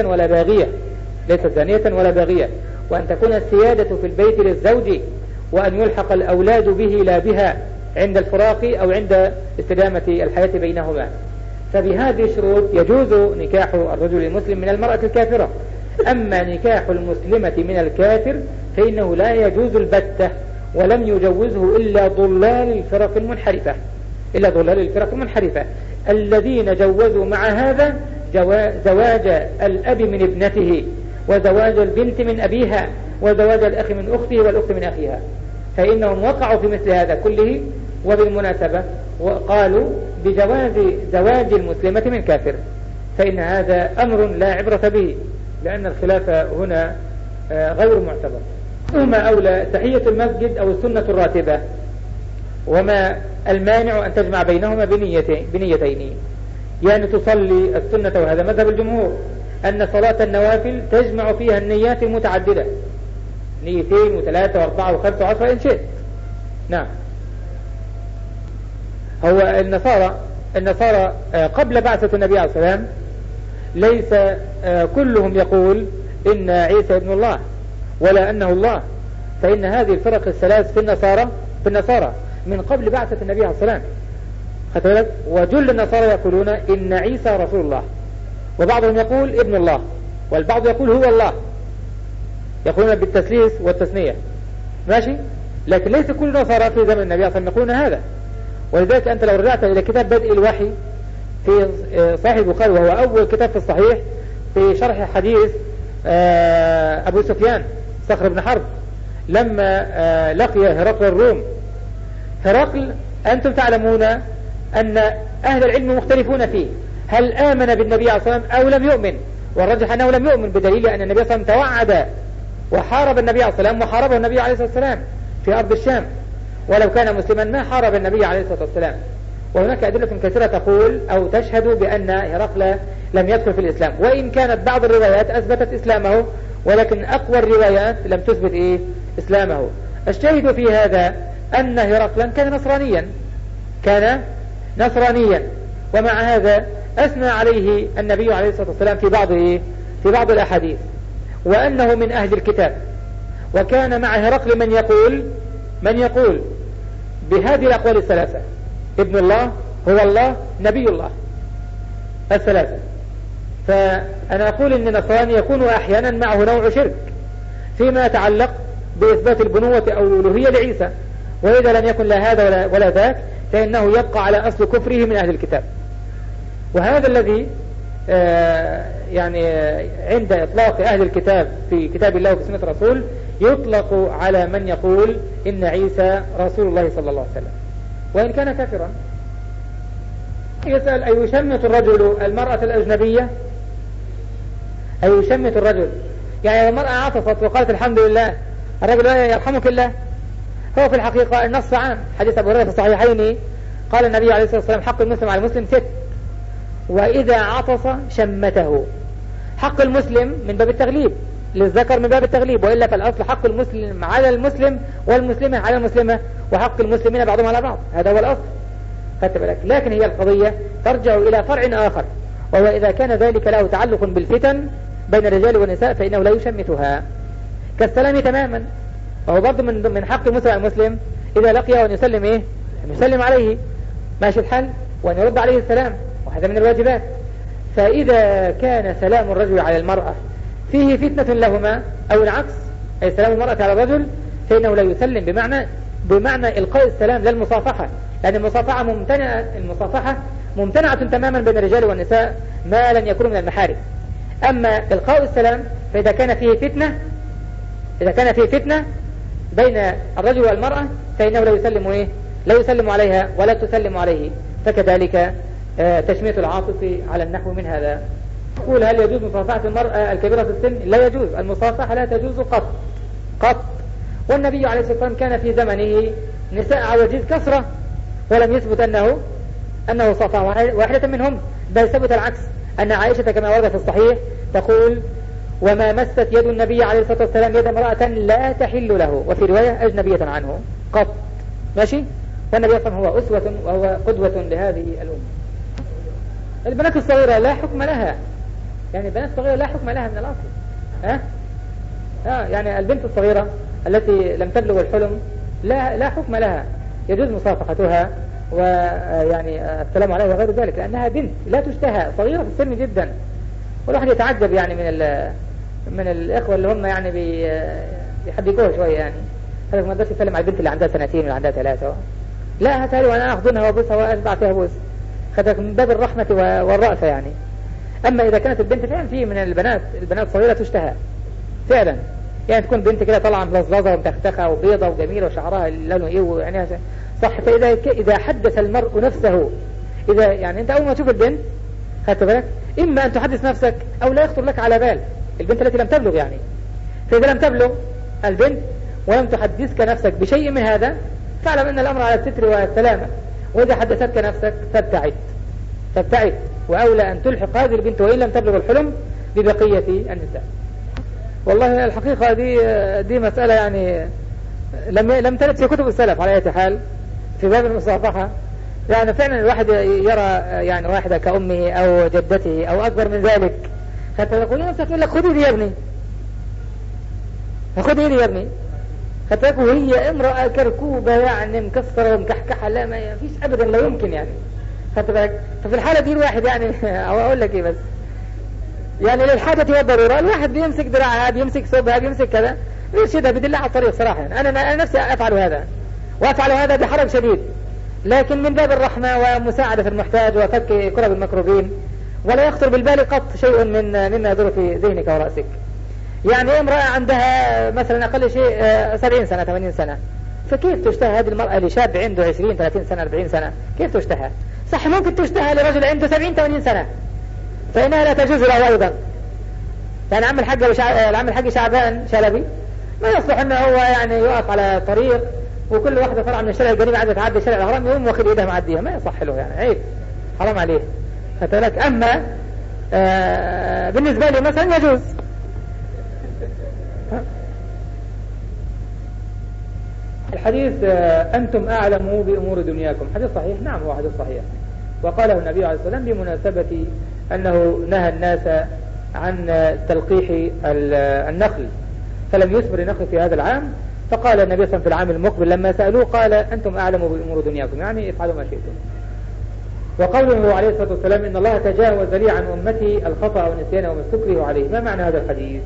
ولا باغية، وأن تكون السيادة في البيت للزوج، وأن يلحق الأولاد به لا بها عند الفراق أو عند استدامة الحياة بينهما. فبهذه الشروط يجوز نكاح الرجل المسلم من المرأة الكافرة. أما نكاح المسلمة من الكافر فإنه لا يجوز البتة، ولم يجوزه إلا ضلال الفرق المنحرفة الذين جوزوا مع هذا زواج الأب من ابنته، وزواج البنت من أبيها، وزواج الأخ من أخته والأخت من أخيها، فإنهم وقعوا في مثل هذا كله. وبالمناسبة وقالوا بجواز زواج المسلمة من كافر، فإن هذا أمر لا عبرة به، لأن الخلاف هنا غير معتبر. ثم أولى تحية المسجد أو السنة الراتبة، وما المانع أن تجمع بينهما بنيتين، يعني تصلي السنة، وهذا مذهب الجمهور أن صلاة النوافل تجمع فيها النيات المتعددة، 2 و3 و4 و5 و10 إن شئت. نعم. هو النصارى قبل بعثة النبي عليه الصلاة والسلام ليس كلهم يقول إن عيسى ابن الله ولا أنه الله، فإن هذه الفرق الثلاث في النصارى من قبل بعثة النبي عليه الصلاة والسلام. وجل النصارى يقولون إن عيسى رسول الله، وبعضهم يقول ابن الله، والبعض يقول هو الله، يقولون بالتثليث والتثنية، ماشي. لكن ليس كل النصارى في زمن النبي صلى الله عليه وسلم يقولون هذا. ولذلك أنت لو رجعت إلى كتاب بدء الوحي في صحيح البخاري، وهو أول كتاب في الصحيح في شرح حديث أبو سفيان صخر بن حرب لما لقي هرقل الروم. هرقل أنتم تعلمون أن أهل العلم مختلفون فيه، هل آمن بالنبي عليه الصلاة والسلام أو لم يؤمن، والرجح أنه لم يؤمن، بدليل أن النبي صلى الله عليه وسلم توعد وحارب النبي عليه الصلاة والسلام، وحاربه النبي عليه الصلاة والسلام في أرض الشام، ولو كان مسلما ما حارب النبي عليه الصلاة والسلام. وهناك أدلة كثيرة تقول أو تشهد بأن هرقل لم يدخل في الإسلام، وإن كانت بعض الروايات أثبتت إسلامه، ولكن أقوى الروايات لم تثبت إسلامه. الشاهد في هذا أن هرقلا كان نصرانيا، ومع هذا أثنى عليه النبي عليه الصلاة والسلام في بعض الأحاديث، وأنه من أهل الكتاب. وكان مع هرقل من يقول بهذه الأقوال الثلاثة: ابن الله، هو الله، نبي الله، الثلاثة. فأنا أقول إن النصراني يكون أحيانا معه نوع شرك فيما يتعلق بإثبات البنوة أو الألوهية لعيسى، وإذا لم يكن لا هذا ولا ذاك فإنه يبقى على أصل كفره من أهل الكتاب. وهذا الذي يعني عند إطلاق أهل الكتاب في كتاب الله وفي سنة الرسول يطلق على من يقول إن عيسى رسول الله صلى الله عليه وسلم وإن كان كافرا. يسأل: أيشمت الرجل المرأة الأجنبية؟ أيشمت الرجل يعني المرأة عطفت وقالت الحمد لله، الرجل يرحمك الله. هو في الحقيقة النص عام، حديث أبو هريرة في الصحيحين قال النبي عليه الصلاة والسلام: حق المسلم على المسلم 6، وإذا عطس شمته. حق المسلم من باب التغليب، للذكر من باب التغليب، وإلا فالأصل حق المسلم على المسلم والمسلمة على المسلمة، وحق المسلمين بعضهم على بعض، هذا هو الأصل. خدت بالك؟ لكن هي القضية ترجع إلى فرع آخر، وهو إذا كان ذلك له تعلق بالفتن بين الرجال والنساء فإنه لا يشمتها، كالسلام تماما. وهو برضو من حق المسلم على المسلم إذا لقيه أن يسلم أن يسلم عليه، ماشي الحل، وأن يرد عليه السلام، وهذا من الواجبات. فإذا كان سلام الرجل على المرأة فيه فتنة لهما أو العكس، أي سلام المرأة على الرجل، فإنه لا يسلم بمعنى إلقاء السلام، لا المصافحة، لأن المصافحة ممتنعة تماما بين الرجال والنساء ما لن يكون من المحارم. أما إلقاء السلام فإذا كان فيه فتنة بين الرجل والمرأة فإنه لا يسلم عليها ولا تسلم عليه. فكذلك تشميت العاطف على النحو من هذا. يقول: هل يجوز مصافحة المرأة الكبيرة في السن؟ لا يجوز، المصافحة لا تجوز قط. والنبي عليه الصلاة والسلام كان في زمنه نساء عواجيز كثرة، ولم يثبت أنه صافح واحدة منهم، بل ثبت العكس، أن عائشة كما ورد في الصحيح تقول: وما مست يد النبي عليه الصلاة والسلام يد امرأة لا تحل له، وفي رواية أجنبية عنه قط. ماشي؟ فالنبي صلى الله عليه وسلم هو أسوة وهو قدوة لهذه الأمة. البنات الصغيرة لا حكم لها، يعني البنات الصغيرة لا حكم لها من الأصل. يعني البنت الصغيرة التي لم تبلغ الحلم لا حكم لها، يجوز مصافحتها ويعني السلام عليها وغير ذلك، لأنها بنت لا تشتهى، صغيرة في السن جدا. والواحد يتعجب يعني من الإخوة اللي هم يعني بيحبكوها شوية، يعني هذا ما قدرش يسلم على البنت اللي عندها 2 واللي عندها 3. لا، هاتها لي وأنا أخذنها وأبوسها وأشبع فيها بوس، خدك من باب الرحمة والرأفة يعني. أما إذا كانت البنت فعلا في من البنات صغيرة تشتهى فعلا، يعني تكون بنت كده طالعة ملظلظة ومتختخة وبيضة وجميلة وشعرها لونه وعينيها صح. فإذا حدث المرء نفسه، إذا يعني أنت أول ما تشوف البنت خدت بالك، إما أن تحدث نفسك أو لا يخطر لك على بال، البنت التي لم تبلغ يعني. فإذا لم تبلغ البنت ولم تحدثك نفسك بشيء من هذا فاعلم أن الأمر على الستر والسلامة. وإذا حدثتك نفسك فابتعد، وأولى أن تلحق هذه البنت وإن لم تبلغ الحلم ببقية النساء. والله الحقيقة دي مسألة يعني لم ترد في كتب السلف على أي حال في باب المصافحة. يعني فعلا الواحد يرى يعني واحدة كأمه أو جدته أو أكبر من ذلك حتى يقول نفسك تقول لك خذي دي يا ابني، خذي دي يا ابني، حتى تقول هي امرأة كركوبة يعني مكسرة ومكحكحة، لا ما فيش أبدا، لا يمكن يعني. ففي الحالة دي الواحد يعني أو أقول لك إيه بس يعني للحاجة والضرورة الواحد بيمسك دراعها، بيمسك صوبها، بيمسك كذا، يرشدها بدل على الطريق صراحة. يعني أنا نفسي أفعل هذا، وأفعل هذا بحرج شديد، لكن من باب الرحمة ومساعدة المحتاج وفك كرب المكروبين، ولا يخطر بالبال قط شيء مما يدور في ذهنك ورأسك. يعني امرأة عندها مثلا أقل شيء 70 سنة 80 سنة، فكيف تشتهى هذه المرأة لشاب عنده 20 30 سنة 40 سنة؟ كيف تشتهى؟ صح ممكن تشتهى لرجل عنده 70 80 سنة، فإنها لا تجوز له أيضا. يعني العم الحاج شعبان شلبي ما يصلح أنه هو يعني يقف على طريق وكل واحدة طلع من الشارع القريب عايزة تعدي شارع الهرم يقوم واخد ايدها معديها، ما يصح له يعني، عيب، حرام عليه. فتلك أما بالنسبة لي مثلا يجوز. الحديث أنتم أعلموا بأمور دنياكم، حديث صحيح، نعم هو حديث صحيح، وقاله النبي عليه الصلاة والسلام بمناسبة أنه نهى الناس عن تلقيح النخل فلم يثمر النخل في هذا العام، فقال النبي صلى الله عليه وسلم في العام المقبل لما سألوه قال أنتم أعلموا بأمور دنياكم، يعني افعلوا ما شئتم. وقوله عليه الصلاة والسلام إن الله تجاوز لي عن أمتي الخطأ والنسيان وما استكرهوا عليه، ما معنى هذا الحديث؟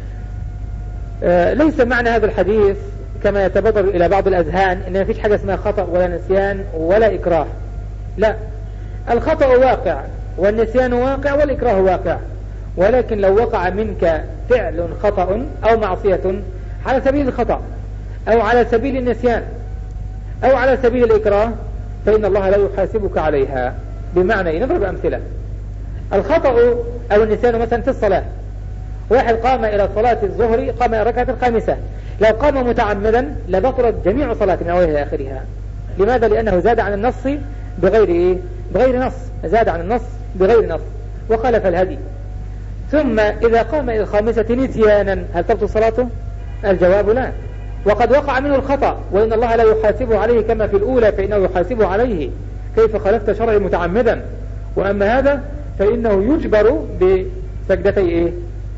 ليس معنى هذا الحديث كما يتبادر إلى بعض الأذهان إن ما فيش حاجة اسمها خطأ ولا نسيان ولا إكراه، لا، الخطأ واقع والنسيان واقع والإكراه واقع، ولكن لو وقع منك فعل خطأ أو معصية على سبيل الخطأ أو على سبيل النسيان أو على سبيل الإكراه فإن الله لا يحاسبك عليها. بمعنى نضرب أمثلة. الخطأ أو النسيان مثلا في الصلاة، واحد قام إلى صلاة الظهر قام إلى الركعة الخامسة، لو قام متعمدا لبطلت جميع صلاة من أولها إلى آخرها. لماذا؟ لأنه زاد عن النص بغير نص، زاد عن النص بغير نص وخالف الهدي. ثم إذا قام إلى الخامسة نسيانا هل تبطل صلاته؟ الجواب لا، وقد وقع منه الخطأ وإن الله لا يحاسبه عليه كما في الأولى فإنه يحاسبه عليه، كيف خالفت شرعي متعمدا؟ وأما هذا فإنه يجبر بسجدتي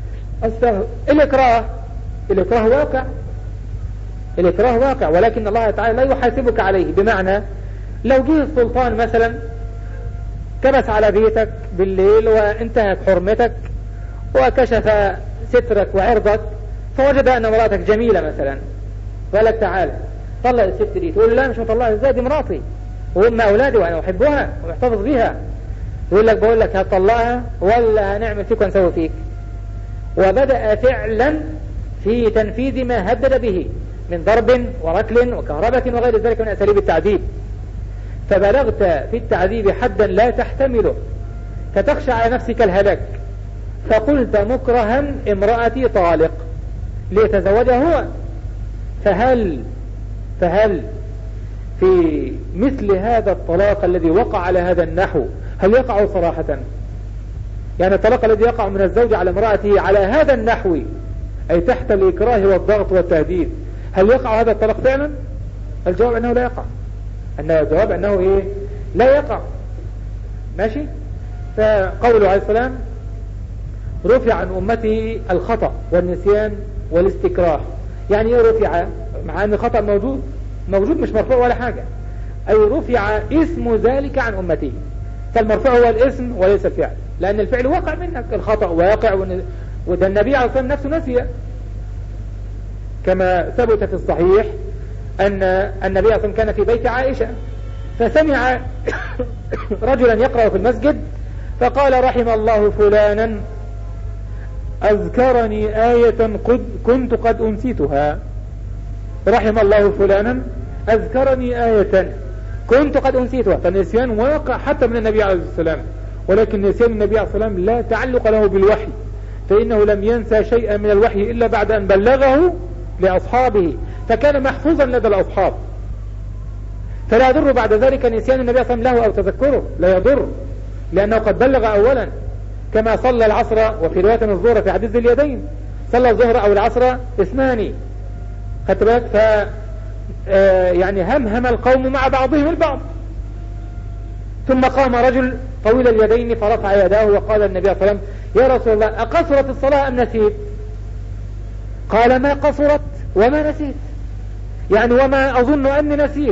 الإكراه واقع ولكن الله تعالى لا يحاسبك عليه. بمعنى لو جه السلطان مثلا كبس على بيتك بالليل وانتهت حرمتك وكشف سترك وعرضك فوجد أن مراتك جميلة مثلا، قال لك تعالى طلع الست دي، تقول لا مش مطلعها ازاي، دي مراتي وهم أولادي وأنا أحبها ومحتفظ بها. يقول لك بقول لك هتطلعها ولا هنعمل فيك ونسوي فيك. وبدأ فعلا في تنفيذ ما هدد به من ضرب وركل وكهربة وغير ذلك من أساليب التعذيب، فبلغت في التعذيب حدا لا تحتمله فتخشى على نفسك الهلاك، فقلت مكرها امرأتي طالق ليتزوجها هو. فهل في مثل هذا الطلاق الذي وقع على هذا النحو هل يقع صراحة؟ يعني الطلاق الذي يقع من الزوج على امرأته على هذا النحو أي تحت الإكراه والضغط والتهديد، هل يقع هذا الطلاق فعلا؟ الجواب أنه لا يقع، الجواب أنه لا يقع. ماشي. فقوله عليه السلام رفع عن أمتي الخطأ والنسيان والاستكراه، يعني رفع مع أن الخطأ موجود مش مرفوع ولا حاجة، أي رفع اسم ذلك عن أمتي، فالمرفوع هو الاسم وليس الفعل، لأن الفعل واقع منك، الخطأ واقع وده النبي عليه الصلاة والسلام نفسه نسي، كما ثبت في الصحيح أن النبي عليه الصلاة والسلام كان في بيت عائشة فسمع رجلا يقرأ في المسجد فقال رحم الله فلانا أذكرني آية كنت قد أنسيتها. رحم الله فلانا أذكرني آية كنت قد أنسيتها. فالنسيان واقع حتى من النبي عليه الصلاة والسلام، ولكن نسيان النبي عليه الصلاة والسلام لا تعلق له بالوحي، فإنه لم ينسى شيئا من الوحي إلا بعد أن بلغه لأصحابه، فكان محفوظا لدى الأصحاب، فلا يضر بعد ذلك نسيان النبي صلى الله عليه وسلم له أو تذكره، لا يضر، لأنه قد بلغ أولا، كما صلى العصر وفي رواية الظهر في حديث اليدين، صلى الظهر أو العصر اثنان، خدت بالك؟ يعني همهم القوم مع بعضهم البعض، ثم قام رجل طويل اليدين فرفع يداه وقال النبي صلى الله عليه وسلم: يا رسول الله، أقصرت الصلاة أم نسيت؟ قال: ما قصرت وما نسيت، يعني وما أظن أني نسيت.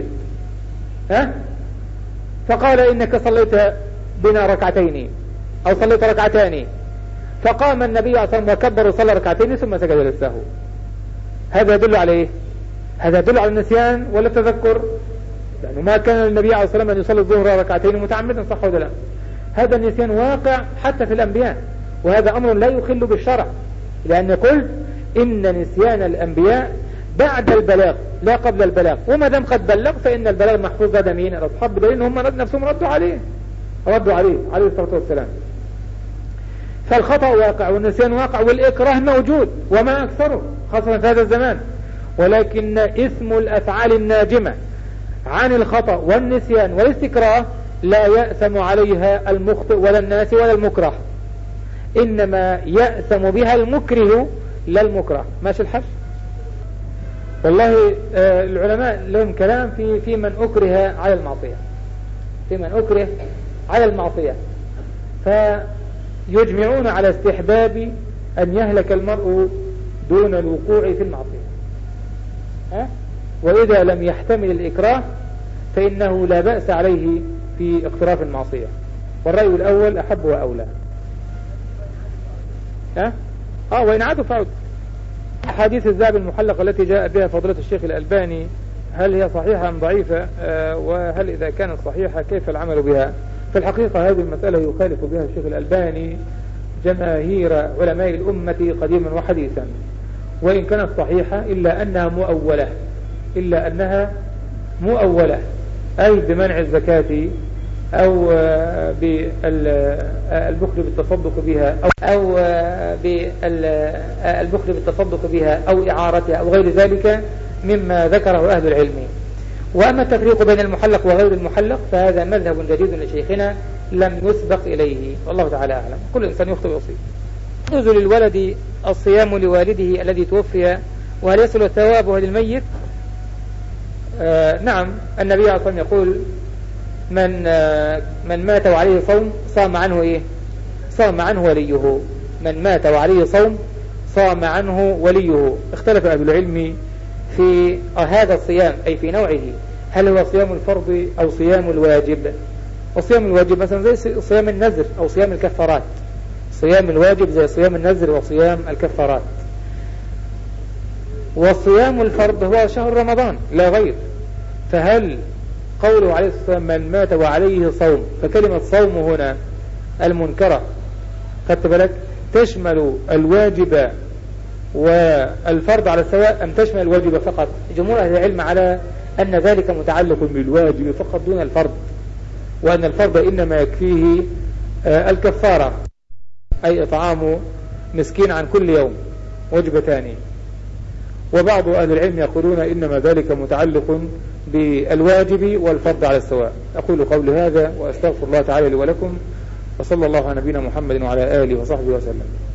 فقال: إنك صليت بنا ركعتين أو صليت ركعتان. فقام النبي صلى الله عليه وسلم وكبر وصلى ركعتين ثم سجد للسهو. هذا يدل على إيه؟ هذا يدل على النسيان ولا التذكر؟ لأنه ما كان النبي عليه الصلاة والسلام أن يصلي الظهر ركعتين متعمدا، صح ولا لا؟ هذا النسيان واقع حتى في الأنبياء، وهذا أمر لا يخل بالشرع، لأن قلت إن نسيان الأنبياء بعد البلاغ لا قبل البلاغ، وما دام قد بلغ فإن البلاغ محفوظ لدى مين؟ الأصحاب، بدليل هم نفسهم ردوا عليه عليه الصلاة والسلام. فالخطأ واقع والنسيان واقع والإكراه موجود وما أكثره، خاصة في هذا الزمان، ولكن اسم الأفعال الناجمة عن الخطأ والنسيان والاستكراه لا يأثم عليها المخطئ ولا الناس ولا المكره، إنما يأثم بها المكره لا المكره. ماشي الحال؟ والله العلماء لهم كلام في من أكره على المعصية، في من أكره على المعصية، فيجمعون على استحباب أن يهلك المرء دون الوقوع في المعصية، وإذا لم يحتمل الإكراه فإنه لا بأس عليه في اقتراف المعصية، والرأي الأول أحب وأولى. وإن عادوا فعد. أحاديث الذهب المحلقة التي جاء بها فضيلة الشيخ الألباني، هل هي صحيحة أم ضعيفة؟ وهل إذا كانت صحيحة كيف العمل بها؟ في الحقيقة هذه المسألة يخالف بها الشيخ الألباني جماهير علماء الأمة قديما وحديثا، وإن كانت صحيحة إلا أنها مؤولة، أي بمنع الزكاة أو بالبخل بالتصدق بها أو بالبخل بالتصدق بها أو إعارتها أو غير ذلك مما ذكره أهل العلم. وأما التفريق بين المحلق وغير المحلق فهذا مذهب جديد لشيخنا لم يسبق إليه، والله تعالى أعلم. كل إنسان يخطئ ويصيب. يجوز للولد الصيام لوالده الذي توفي، وهل يصل الثواب للميت؟ نعم، النبي صلى الله عليه وسلم يقول: من مات وعليه صوم صام عنه إيه؟ صام عنه وليه. من مات وعليه صوم صام عنه وليه. اختلف أهل العلم في هذا الصيام، أي في نوعه، هل هو صيام الفرض أو صيام الواجب؟ وصيام الواجب مثلا زي صيام النذر أو صيام الكفارات، صيام الواجب زي صيام النذر وصيام الكفارات. وصيام الفرض هو شهر رمضان لا غير. فهل قوله عليه الصلاة والسلام من مات وعليه صوم، فكلمة صوم هنا المنكرة خدت بالك تشمل الواجب والفرض على السواء أم تشمل الواجب فقط؟ جمهور أهل العلم على أن ذلك متعلق بالواجب فقط دون الفرض، وأن الفرض إنما يكفيه الكفارة، أي إطعام مسكين عن كل يوم وجبتان. وبعض أهل العلم يقولون إنما ذلك متعلق بالواجب والفرض على السواء. أقول قولي هذا وأستغفر الله تعالى لي ولكم، وصلى الله على نبينا محمد وعلى آله وصحبه وسلم.